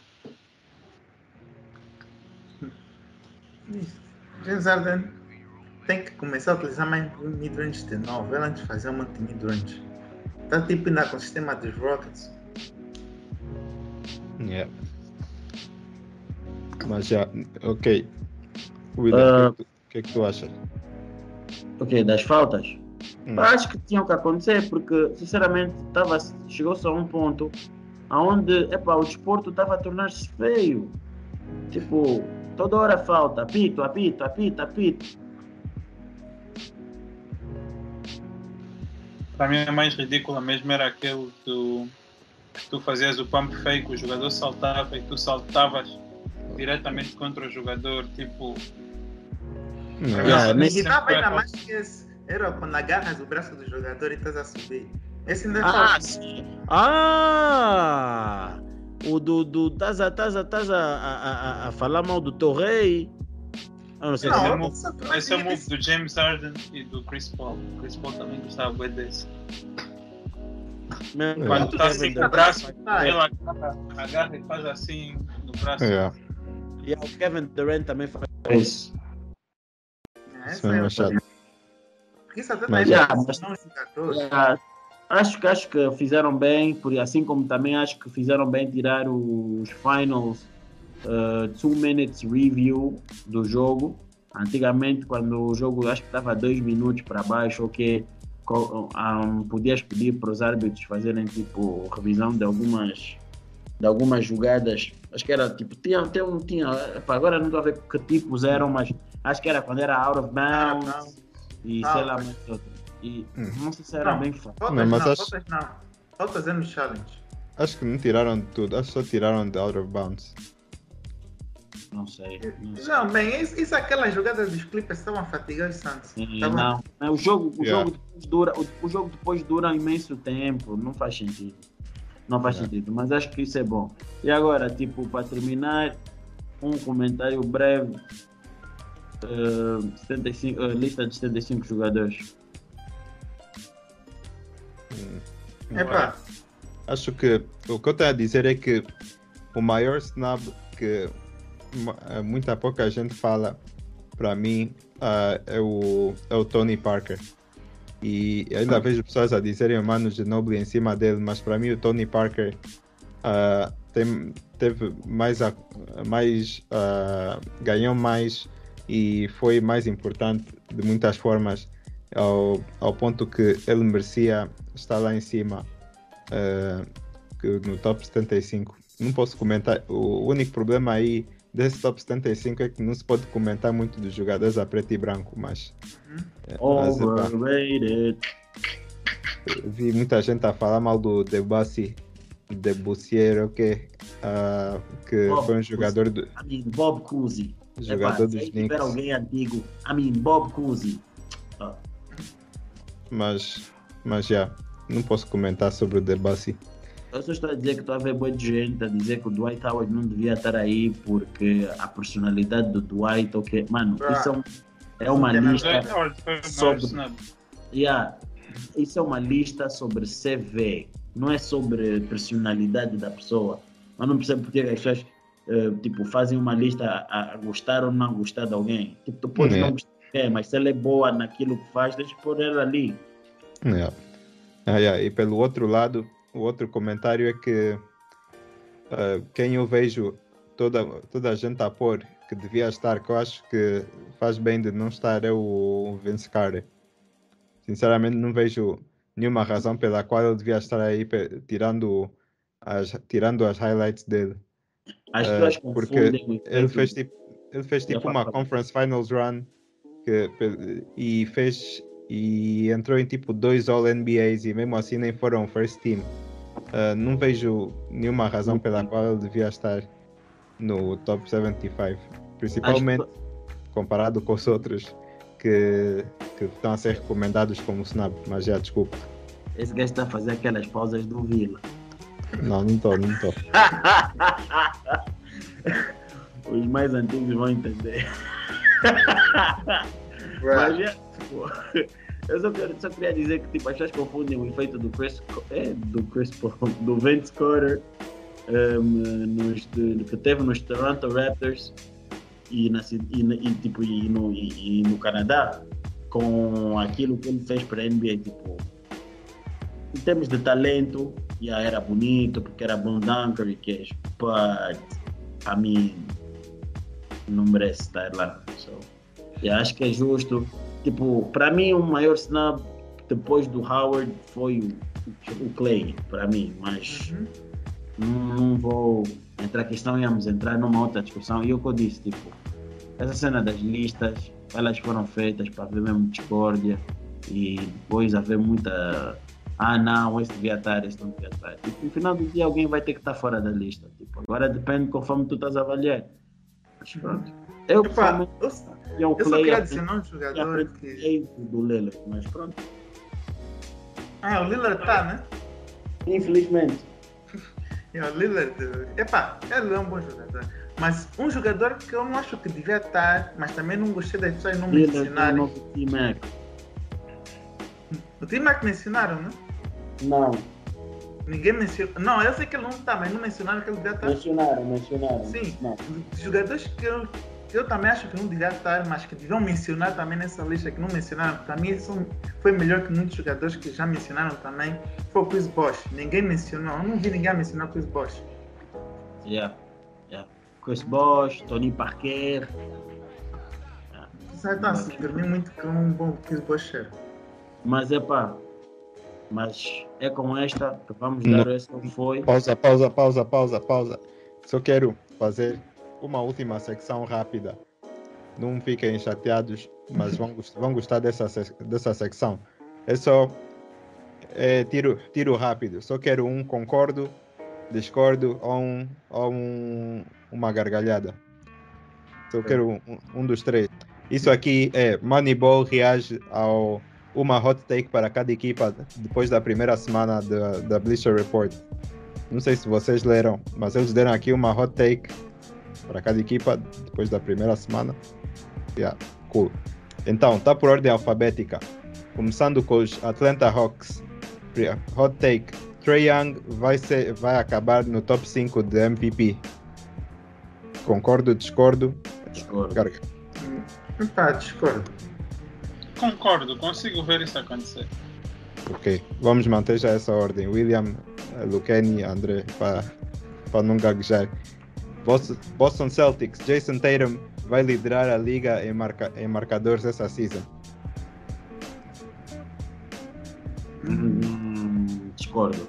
James Harden tem que começar a utilizar mais mid-range de novo. Ele antes fazia muito mid-range. Está tipo ainda com o sistema dos Rockets. Yeah. Mas já, ok. William, o Uh, que, que é que tu achas? Ok, das faltas. Hum. Eu acho que tinham que acontecer porque, sinceramente, tava, chegou-se a um ponto onde epá, o desporto estava a tornar-se feio. Tipo, toda hora falta, apito, apito, apito, apito. Para mim a mais ridícula mesmo era aquele do que tu fazias o pump fake, o jogador saltava e tu saltavas diretamente contra o jogador, tipo. Não, Yeah, Me nesse- irritava ainda mais que esse. Era quando agarras o braço do jogador e estás a subir. Esse ainda é Ah, fácil. sim. Ah! O do. do Estás a, tás a, tás a, a, a, a falar mal do teu rei. Eu não sei Esse é Não, o move, só que não esse é o tinha move que- do James Harden e do Chris Paul. O Chris Paul também gostava bem desse. mesmo. Quando tu tá Kevin assim com o Durant- braço, Ah, ele agarra, agarra e faz assim no braço. yeah. E o Kevin Durant também faz isso. Ah, Isso essa é é uma outra. chata. Porque isso até Mas- tá Yeah, aí, mas- não os jogadores. Ah, acho, que, acho que fizeram bem, por, assim como também acho que fizeram bem tirar os finals uh, two minutes review do jogo. Antigamente, quando o jogo acho que estava dois minutos para baixo, ok, co- um, podias pedir para os árbitros fazerem tipo revisão de algumas, de algumas jogadas. Acho que era tipo, tinha, tinha, um- tinha epá, agora não estou a ver que tipos eram, mas acho que era quando era out of bounds Não, e Ah, sei lá ok. mais outro. E Hum. não sei se era Não. bem fácil. Faltas Não, não, mas acho- faltas não. Faltas é no challenge. Acho que não tiraram de tudo, acho que só tiraram de out of bounds. Não sei. Não, sei. Não, bem, isso, isso aquelas jogadas dos Clippers estavam fatigados, Santos. E Estavam- não, não, o jogo, o Yeah. jogo depois dura, o, o jogo depois dura imenso tempo, não faz sentido. Não faz Yeah. sentido, mas acho que isso é bom. E agora, tipo, para terminar, um comentário breve. Uh, setenta e cinco, uh, lista de setenta e cinco jogadores. Hum. Epá, Acho que o que eu tenho a dizer é que o maior snub que ma- muita pouca gente fala, para mim, ah, é, o, é o Tony Parker. E ainda vejo pessoas a dizerem o Manu Ginobili em cima dele, mas para mim o Tony Parker ah, tem, teve mais, a, mais ah, ganhou mais e foi mais importante de muitas formas, ao, ao ponto que ele merecia estar lá em cima. Uh, que no top setenta e cinco. Não posso comentar. O único problema aí desse top setenta e cinco é que não se pode comentar muito dos jogadores a preto e branco, mas, é, mas epá, Overrated. vi muita gente a falar mal do Debussy, Debussier, ok? uh, que Bob foi um jogador, do, I mean, Bob Cousy. jogador Epá, dos se tiver Knicks, alguém antigo, I mean, Bob Cousy. Ah, mas, mas já, não posso comentar sobre o Debassi. eu só estou a dizer que estou a ver boa gente a dizer que o Dwight Howard não devia estar aí porque a personalidade do Dwight, ok, mano, Ah. isso é, um, é uma Não tem lista. Dwight Howard foi o maior sobre- snub. Yeah, isso é uma lista sobre C V, não é sobre personalidade da pessoa. Eu não percebo porque as pessoas eh, tipo, fazem uma lista a, a gostar ou não gostar de alguém. Tipo, tu podes É. não gostar de alguém, mas se ela é boa naquilo que faz, deixa por ela ali. Yeah. Ah, yeah. E pelo outro lado, o outro comentário é que uh, quem eu vejo toda, toda a gente a pôr que devia estar, que eu acho que faz bem de não estar, é o Vince Carter. Sinceramente, não vejo nenhuma razão pela qual ele devia estar aí pe- tirando as, tirando as highlights dele. As Eh, pessoas porque confundem o Ele efeito fez do- tipo, ele fez Já tipo uma fala. Conference Finals run que, pe- e fez e entrou em tipo dois All N B As e mesmo assim nem foram first team. Eh, não vejo nenhuma razão pela qual ele devia estar no top setenta e cinco, principalmente comparado com os outros que, que estão a ser recomendados como snap, mas já desculpa. Esse gajo está a fazer aquelas pausas do Vila. Não, não estou, não estou. Os mais antigos vão entender. Mas, Right. é, tipo, eu só, quero, só queria dizer que tipo, as pessoas confundem o efeito do Chris, é, do Chris Paul, do Vince Carter, um, nos, de, que teve nos Toronto Raptors e, na, e, e, tipo, e, no, e, e no Canadá, com aquilo que ele fez para a N B A. Tipo, em termos de talento, já era bonito, porque era bom dunker e queijo, but, I mean, não merece estar lá. So, eu acho que é justo. Tipo, para mim, o maior snub depois do Howard foi o, o Clay, para mim, mas Uhum. não, não vou entrar questão, íamos entrar numa outra discussão. E o que eu disse, tipo, essa cena das listas, elas foram feitas para haver mesmo discórdia e depois haver muita. Ah, não, esse devia estar, esse não devia estar. E no final do dia, alguém vai ter que estar fora da lista. Tipo, agora depende conforme tu estás a avaliar. Mas pronto. Eu, Epá, pessoalmente, eu, eu eu só Clay queria a- adicionar um a jogador que. apreciei do Lillard, mas pronto. Ah, o Lillard tá, né? Infelizmente. É, o Lillard, epá, ele é um bom jogador. Mas um jogador que eu não acho que devia estar, mas também não gostei das pessoas não Lillard é o mencionarem. novo T-Mac. O time que mencionaram, né? Não, Ninguém mencionou. Não, eu sei que ele não tá, mas não mencionaram que ele devia estar. mencionaram, mencionaram. Sim. Não. Jogadores que eu, eu também acho que não devia estar, mas que deviam mencionar também nessa lista, que não mencionaram. Para mim, isso foi melhor que muitos jogadores que já mencionaram também. Foi o Chris Bosh. Ninguém mencionou. Eu não vi ninguém mencionar o Chris Bosh. Yeah. Yeah. Chris Bosh, Tony Parker. Sabe, tá, se dormir muito com um bom Chris Bosh. Mas é pá. Mas é com esta que vamos Não. dar esse que foi. Pausa, pausa, pausa, pausa, pausa. Só quero fazer uma última secção rápida. Não fiquem chateados, mas vão, gost- vão gostar dessa, sec- dessa secção. É só é, tiro, tiro rápido. Só quero um concordo, discordo ou, um, ou um, uma gargalhada. Só quero um, um dos três. Isso aqui é Moneyball reage ao uma hot take para cada equipa depois da primeira semana da, da Bleacher Report. Não sei se vocês leram, mas eles deram aqui uma hot take para cada equipa depois da primeira semana. Yeah, cool. Então, tá por ordem alfabética. Começando com os Atlanta Hawks. Pri- Hot take. Trae Young vai, ser, vai acabar no top cinco de M V P. Concordo, discordo. Discordo. Garga. Epá, discordo. Concordo, consigo ver isso acontecer. Ok, vamos manter já essa ordem. William, eh, Lucani, André, para não gaguejar. Boston, Boston Celtics, Jason Tatum vai liderar a liga em, marca, em marcadores essa season. Hum, discordo.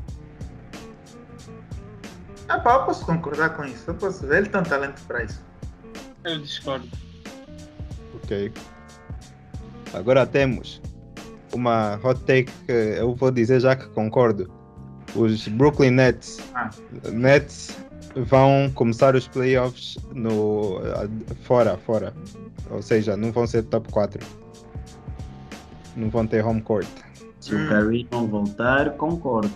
Epá, eu posso concordar com isso. Eu posso ver. Ele tem um talento para isso. Eu discordo. Ok. Agora temos uma hot take que eu vou dizer já que concordo. Os Brooklyn Nets. Ah. Nets vão começar os playoffs no, fora, fora. Ou seja, não vão ser top quatro. Não vão ter home court. Se o Kyrie não voltar, concordo.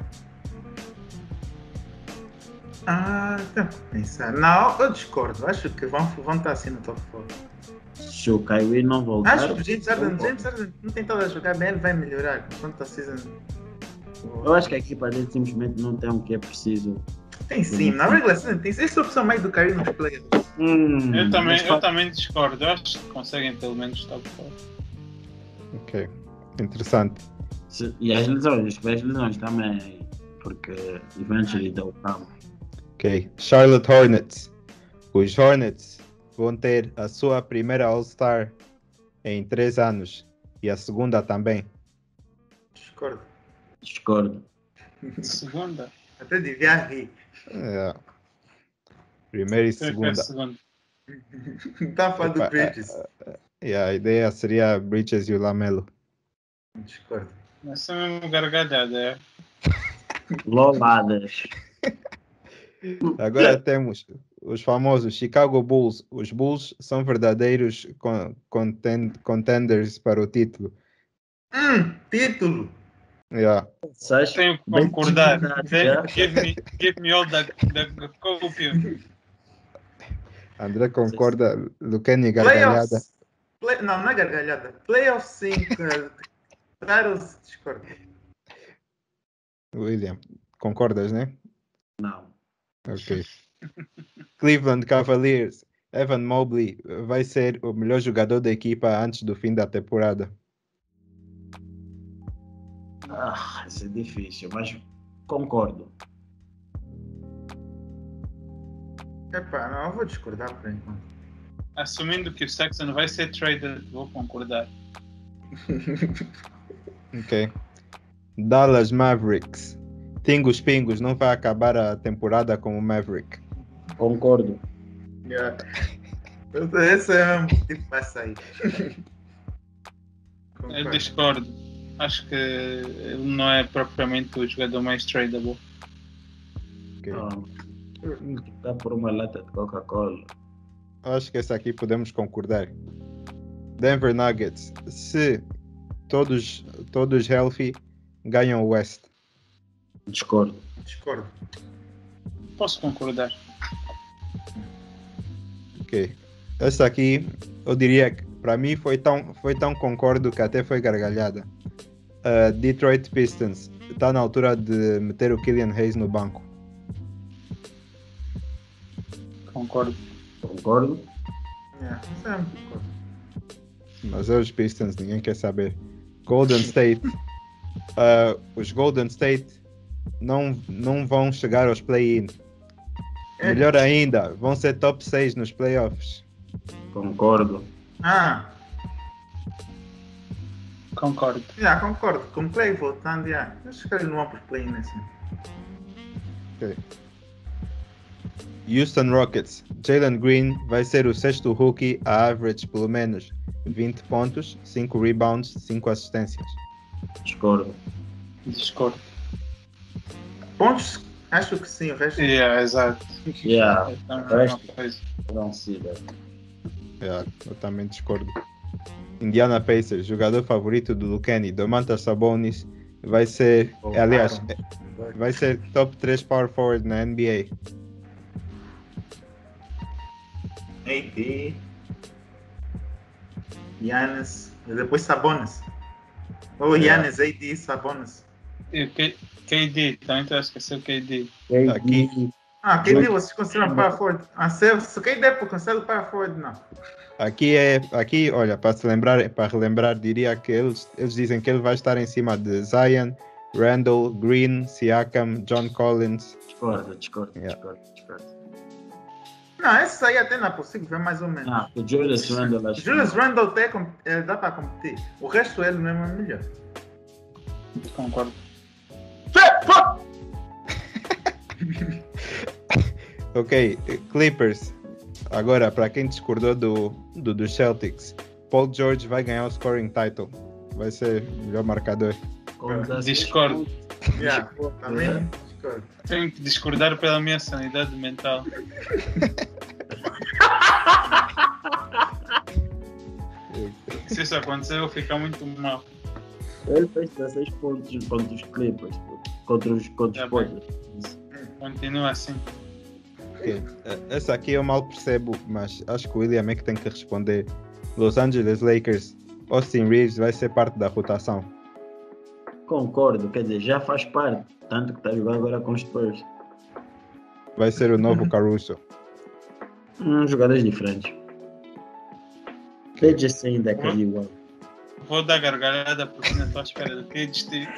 Ah, tem que pensar. Não, eu discordo. Acho que vão, vão estar assim no top quatro. Se o Kyrie não voltar, Acho que o James Harden, James Harden não tem estado a jogar bem, ele vai melhorar. Quanto a season. eu acho que a equipa dele simplesmente não tem o que é preciso. Tem sim, na regular season tem. Essa é a opção mais do Kyrie nos playoffs. Hum, Eu também, mas eu fa- também discordo. Eu acho que conseguem pelo menos top quatro. Ok. Interessante. se- E as lesões, as lesões também, porque eventually deu calma. Ok. Charlotte Hornets. Os Hornets vão ter a sua primeira All-Star em três anos. E a segunda também. Discordo. Discordo. Segunda? Até devia rir. É. Primeira e Eu quero segunda. segunda. Está a falar do Epa, Bridges. E a ideia seria Bridges e o Lamelo. Discordo. Essa é mesmo gargalhada, é. Loladas. Agora temos os famosos Chicago Bulls. Os Bulls são verdadeiros con- conten- contenders para o título. Hum, título. Yeah. Sabes? Tenho que Bem concordar. dignidade, Tem- já. Give me, give me all the, the copium. André concorda, Luqueni gargalhada. Playoffs. Play, não, não é gargalhada. Playoffs sim. Titles, discordo. William, concordas, né? Não. Ok. Cleveland Cavaliers. Evan Mobley vai ser o melhor jogador da equipa antes do fim da temporada. Ah, isso é difícil, mas concordo. Epá, não, eu vou discordar por enquanto. Assumindo que o Sexton vai ser traded, vou concordar. Ok. Dallas Mavericks. Tingos Pingos não vai acabar a temporada como Maverick. Concordo. Yeah. Esse é um tipo que vai sair. Eu Concordo. discordo. Acho que ele não é propriamente o jogador mais tradable. Ok. Dá por uma lata de Coca-Cola. Acho que essa aqui podemos concordar. Denver Nuggets. Se todos, todos healthy, ganham o West. Discordo. Discordo. Posso concordar. Ok. Essa aqui, eu diria que para mim foi tão, foi tão concordo que até foi gargalhada. Uh, Detroit Pistons. Está na altura de meter o Killian Hayes no banco. Concordo. Concordo. Yeah. Isso é um concordo. Mas é os Pistons, ninguém quer saber. Golden State. Uh, os Golden State não, não vão chegar aos play-in. É. Melhor ainda, vão ser top seis nos playoffs. Concordo. Ah, Concordo. já concordo. Com Clay voltando, já. Acho que eles não vão por play assim. Ok. Houston Rockets. Jalen Green vai ser o sexto rookie a average pelo menos vinte pontos, cinco rebounds, cinco assistências. Discordo. Discordo. Pontos, acho que sim. O resto. Yeah, exato. Yeah. É a mesma Resto. coisa. Não se dá. É, eu também discordo. Indiana Pacers, jogador favorito do Luqueni, Domantas Sabonis, vai ser, aliás, vai ser top três power forward na N B A. A D. Giannis. E depois Sabonis. Ou Giannis, A D, Sabonis. E o K- KD, também estou a esquecer o K D. Aqui. Ah, K D vocês consideram power forward? Ah, se, se K D é por considerar power forward, não. Aqui é, aqui, olha, para se lembrar, para relembrar, diria que eles, eles dizem que ele vai estar em cima de Zion, Randall, Green, Siakam, John Collins. Discordo, discordo, Yeah. discordo, discordo. Não, esse aí até não é possível ver mais ou menos. Ah, o Julius Randle acho que- Julius Randle até com- eh, dá para competir. O resto ele mesmo é melhor. Concordo. Ok, Clippers. Agora, para quem discordou do, do, do Celtics, Paul George vai ganhar o scoring title. Vai ser o melhor marcador. Com dezasseis Discordo. pontos. Yeah, também. discordo. Tenho que discordar pela minha sanidade mental. Se isso acontecer, eu vou ficar muito mal. Ele fez dezesseis pontos contra os Clippers, contra os, contra os Tá Portland. Continua assim. Ok. Essa aqui eu mal percebo, mas acho que o William é que tem que responder. Los Angeles Lakers, Austin Reeves vai ser parte da rotação. Concordo, quer dizer, já faz parte, tanto que está jogando agora com os Spurs. Vai ser o novo Caruso. Hum, jogadas diferentes. K J C ainda é aquele igual. Vou dar gargalhada porque não estou à espera do que deste.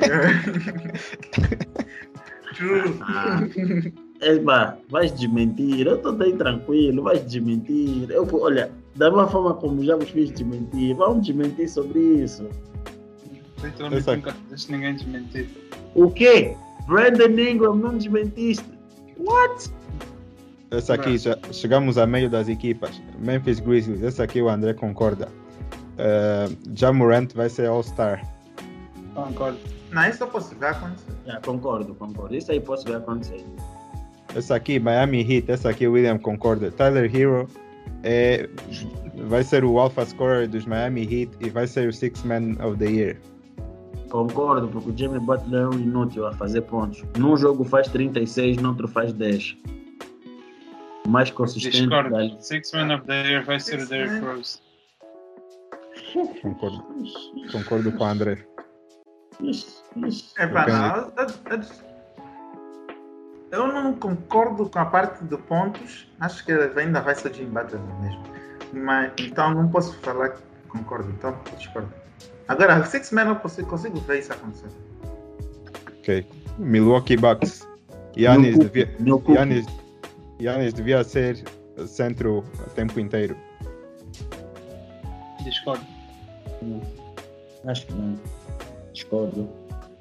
True. Ah, é, bah, vais desmentir, eu estou bem tranquilo, vais desmentir. Eu, vou- olha, da mesma forma como já vos fiz desmentir, vamos desmentir sobre isso. Literalmente Essa- nunca fizeste ninguém desmentir. O quê? Brandon Ingram, não desmentiste? What? Essa aqui, já chegamos a meio das equipas. Memphis Grizzlies, essa aqui o André concorda. Uh, Ja Morant vai ser All-Star. Concordo. Não, isso eu posso ver acontecer. Já, concordo, concordo. Isso aí posso ver acontecer. Essa aqui, Miami Heat, essa aqui o William concorda. Tyler Hero é, vai ser o alpha scorer dos Miami Heat e vai ser o Sixth Man of the Year. Concordo, porque o Jimmy Butler é um inútil a fazer pontos. Num jogo faz trinta e seis, no outro faz dez. Mais consistente. Discordo. dali. Six Man of the Year vai ser o Derrick Rose. Concordo, concordo com o André. Ixi, ixi. É pá, Ok. não. Eu, eu- eu não concordo com a parte de pontos. Acho que ele ainda vai ser o Jimmy Butler mesmo. Mas, então não posso falar que concordo. Então discordo. Agora, Six Man eu consigo, consigo ver isso acontecer. Ok. Milwaukee Bucks. Giannis Meu devia, cookie, meu cookie. Giannis, Giannis devia ser centro o tempo inteiro. Discordo. Acho que não. Discordo.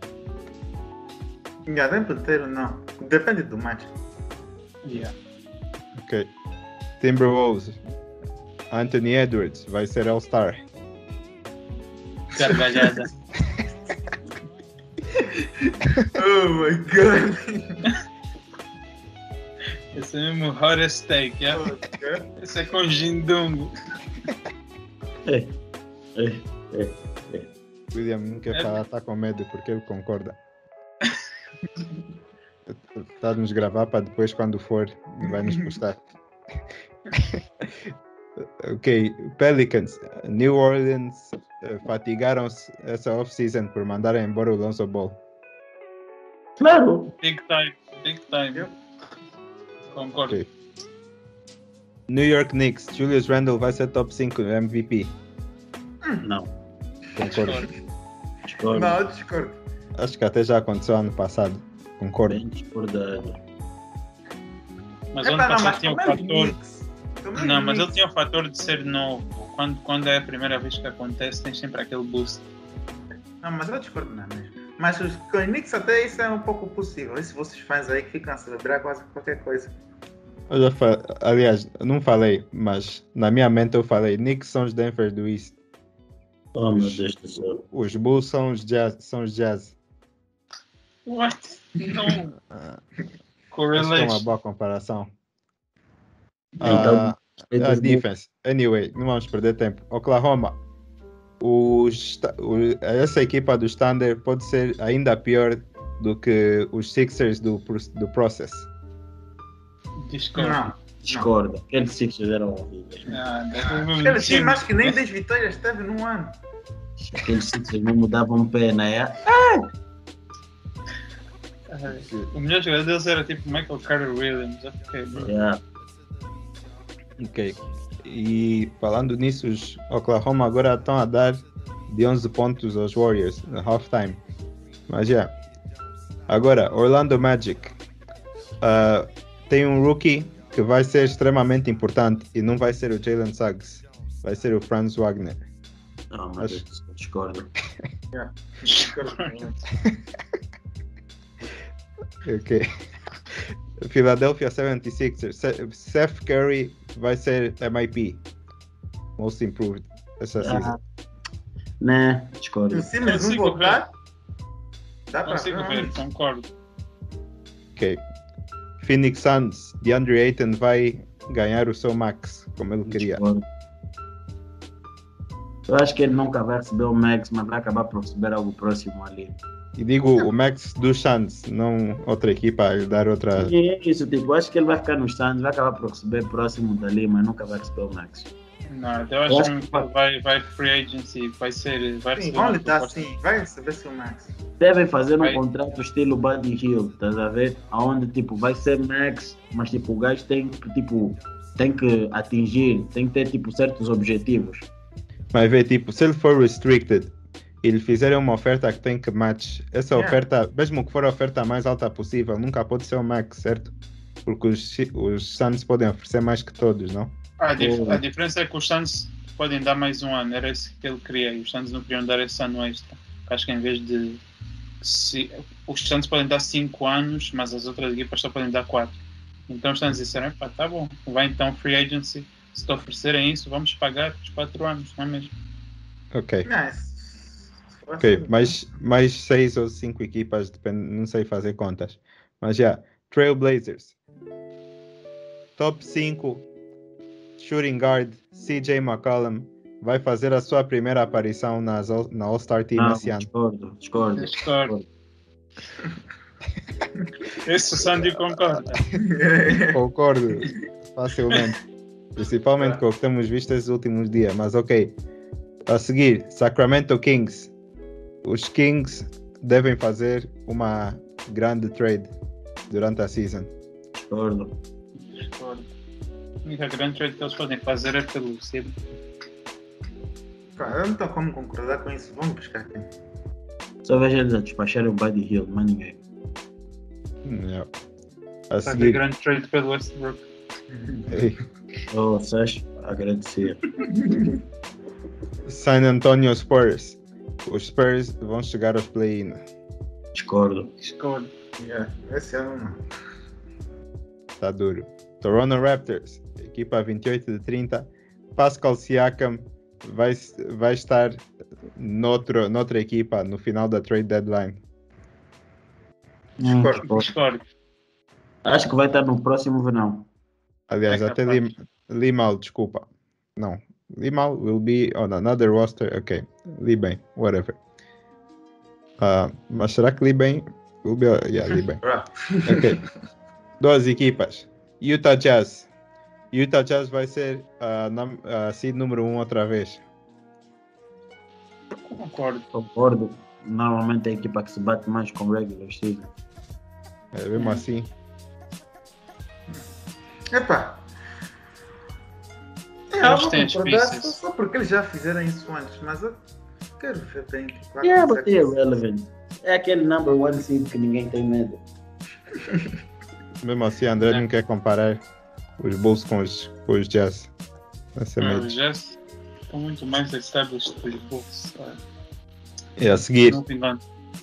Já tempo inteiro não. Depende do match. Yeah. Ok. Timberwolves. Anthony Edwards vai ser All-Star. Gargalhada. Oh my god. Esse é mesmo hot steak, yeah? Esse é com gindungo. É, é, é. William não quer É. falar, tá com medo porque ele concorda. Está a nos gravar para depois, quando for, vai nos postar. Ok, Pelicans. New Orleans eh, fatigaram-se essa off-season por mandarem embora o Lonzo Ball. Claro. Big time. Big time. Yep. Concordo. Ok. New York Knicks. Julius Randle vai ser top cinco no M V P. Não. Concordo. Discordo. Discordo. Não, eu discordo. Acho que até já aconteceu ano passado. Concordo. Bem discordado. Mas É ano pá, não, passado mas tinha o também fator. Knicks. Também Não, mas ele Knicks. tinha o fator de ser novo. Quando, quando é a primeira vez que acontece, tem sempre aquele boost. Não, mas eu discordo não mesmo. Mas os com os Knicks até isso é um pouco possível. Isso vocês fãs aí que ficam a celebrar quase qualquer coisa. Eu já fa- Aliás, eu não falei, mas na minha mente eu falei: Knicks são os Denver do East. Oh, meu Deus do céu. Os Bulls são os Jazz. São os Jazz. What? Não. Ah, acho que é uma Correlation. boa comparação. Então, Ah, a defense. Anyway, não vamos perder tempo. Oklahoma. Os, o, essa equipa do Thunder pode ser ainda pior do que os Sixers do, do Process. Discordo. Não. discorda. Aqueles Sixers eram horríveis. Ah, deve mesmo Aquele time time. acho que nem dez vitórias teve num ano. Aqueles Sixers não mudavam pena, é? Ah, o melhor jogador deles era tipo Michael Carter Williams. Ok, bro. Yeah. Ok. E falando nisso, os Oklahoma agora estão a dar de onze pontos aos Warriors no halftime. Mas já. Yeah. Agora, Orlando Magic. Uh, tem um rookie que vai ser extremamente importante e não vai ser o Jalen Suggs. Vai ser o Franz Wagner. Não, Acho- mas eu discordo. Ok. Philadelphia setenta e seis ers. Se- Seth Curry vai ser M I P. Most Improved essa season. Ah, né, discordo. Se o Simmons não Consigo voltar, dá pra Consigo ver, ver. concordo. Ok. Phoenix Suns, DeAndre Ayton vai ganhar o seu max, como ele queria. Eu acho que ele nunca vai receber o max, mas vai acabar por receber algo próximo ali. E digo o max dos Suns, não outra equipa a lhe dar outra... E é isso, tipo, eu acho que ele vai ficar nos Suns, vai acabar por receber próximo dali, mas nunca vai receber o max. Não, eu acho, eu acho que vai, vai free agency, vai ser... Vai sim, vão lhe dar sim, vai receber seu max. Devem fazer um vai. contrato estilo Buddy Hield, estás a ver? Onde, tipo, vai ser max, mas, tipo, o gajo tem, tipo, tem que atingir, tem que ter, tipo, certos objetivos. Mas vê, tipo, se ele for restricted e lhe fizerem uma oferta que tem que match, essa yeah. oferta, mesmo que for a oferta mais alta possível, nunca pode ser o max, certo? Porque os, os Suns podem oferecer mais que todos, não? A, dif- a diferença é que os Suns podem dar mais um ano, era isso que ele queria, e os Suns não queriam dar esse ano extra. Acho que em vez de... Se, os Suns podem dar cinco anos, mas as outras equipas só podem dar quatro. Então os Suns disseram, pá, tá bom, vai então free agency, se te oferecerem isso, vamos pagar os quatro anos, não é mesmo? Ok. Nice. Ok, mais, mais seis ou cinco equipas, depende, não sei fazer contas. Mas já, yeah, Trailblazers. Top cinco, shooting guard, C J McCollum, vai fazer a sua primeira aparição nas, na All-Star Team Não, esse ano. Discordo, discordo. Discordo. Esse o Sandy concorda. Concordo, facilmente. Principalmente com o que temos visto esses últimos dias, mas ok. A seguir, Sacramento Kings. Os Kings devem fazer uma grande trade durante a season. Discordo. Discordo. A única grande trade que eles podem fazer é pelo Cid. Eu não estou como concordar com isso. Vamos buscar quem? Só vejo eles a despacharem o Buddy Hield, mas ninguém. Yeah. A Fazer seguir, grande trade pelo Westbrook. hey, Oh, Sérgio, agradecer. San Antonio Spurs. Os Spurs vão chegar aos play-in. Discordo. Discordo. Yeah, esse ano não. Tá duro. Toronto Raptors. Equipa vinte e oito de trinta. Pascal Siakam vai, vai estar noutro, noutra equipa no final da trade deadline. Hum, Discordo. Discordo. Acho que vai estar no próximo verão. Aliás, É até capaz. li, li mal, desculpa. Não. Li mal will be on another roster. Ok. Li bem. Whatever. Uh, mas será que li bem? Will be, yeah, li bem. Ok. Duas equipas. Utah Jazz. Utah Jazz vai ser a uh, uh, seed número um outra vez. Concordo. Concordo. Normalmente é a equipa que se bate mais com regular season. É mesmo assim. Epá. É, Eles eu têm vou as concordar pieces. só, só porque eles já fizeram isso antes, mas eu quero ver bem. que vai Yeah, acontecer but é com isso. irrelevant. É aquele number one seed que ninguém tem medo. Mesmo assim, André É. não quer comparar os Bulls com os, com os Jazz. Vai ser Ah, meio. Os Jazz estão muito mais established que os Bulls. ah, E a seguir, Não me engano.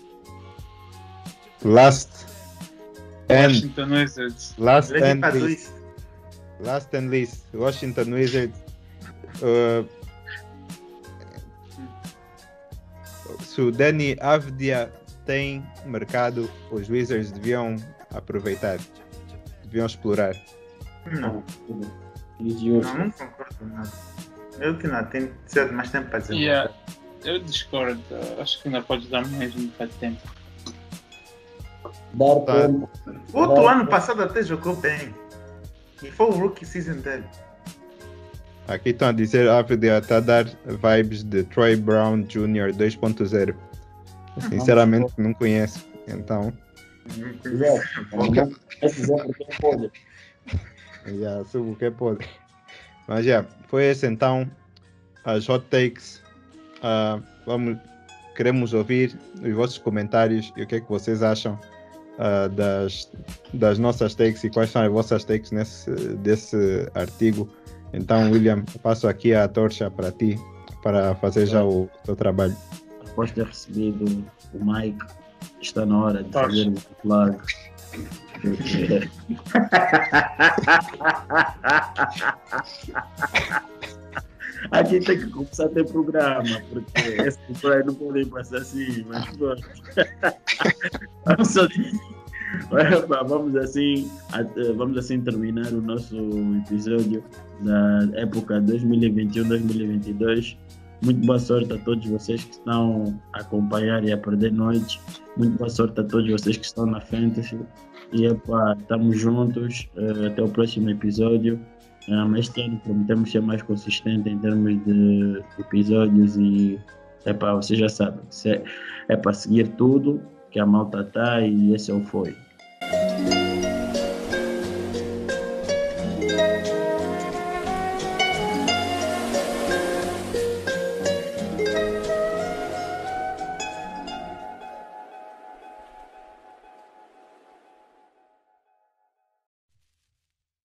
last and Washington Wizards. last Ready and para least. dois. Last and least, Washington Wizards. Uh, se o Danny Avdia tem mercado, os Wizards deviam aproveitar, deviam explorar. Não, Easy não, hoje. não concordo com nada. Eu que não, tenho de ser mais tempo para dizer. Yeah, eu discordo. Acho que ainda podes dar mais um bocado de tempo. Dar Tá. tempo. O outro ano passado até jogou bem. E foi o rookie season dele. Aqui estão a dizer Avdia está a dar vibes de Troy Brown Júnior dois ponto zero. Sinceramente não conheço, então Exato. Esse exemplo que é pode. já subo o que pode. Mas já, foi esse então as hot takes. Ah, vamos, queremos ouvir os vossos comentários e o que é que vocês acham ah, das, das nossas takes e quais são as vossas takes nesse, desse artigo. Então, William, passo aqui a torcha para ti para fazer já o teu trabalho. Após ter recebido o Mike, está na hora de Torce. fazer o plug. Porque- Aqui tem que começar a ter programa, porque esse play não pode passar assim, mas pronto. Vamos só, Epa, vamos assim, vamos assim terminar o nosso episódio da época dois mil e vinte e um, dois mil e vinte e dois. Muito boa sorte a todos vocês que estão a acompanhar e a perder noites. Muito boa sorte a todos vocês que estão na Fantasy. E epa, estamos juntos. Uh, até o próximo episódio. Um, este ano prometemos ser mais consistente em termos de episódios e epa, vocês já sabem, é, é para seguir tudo que a malta está e esse é o foi.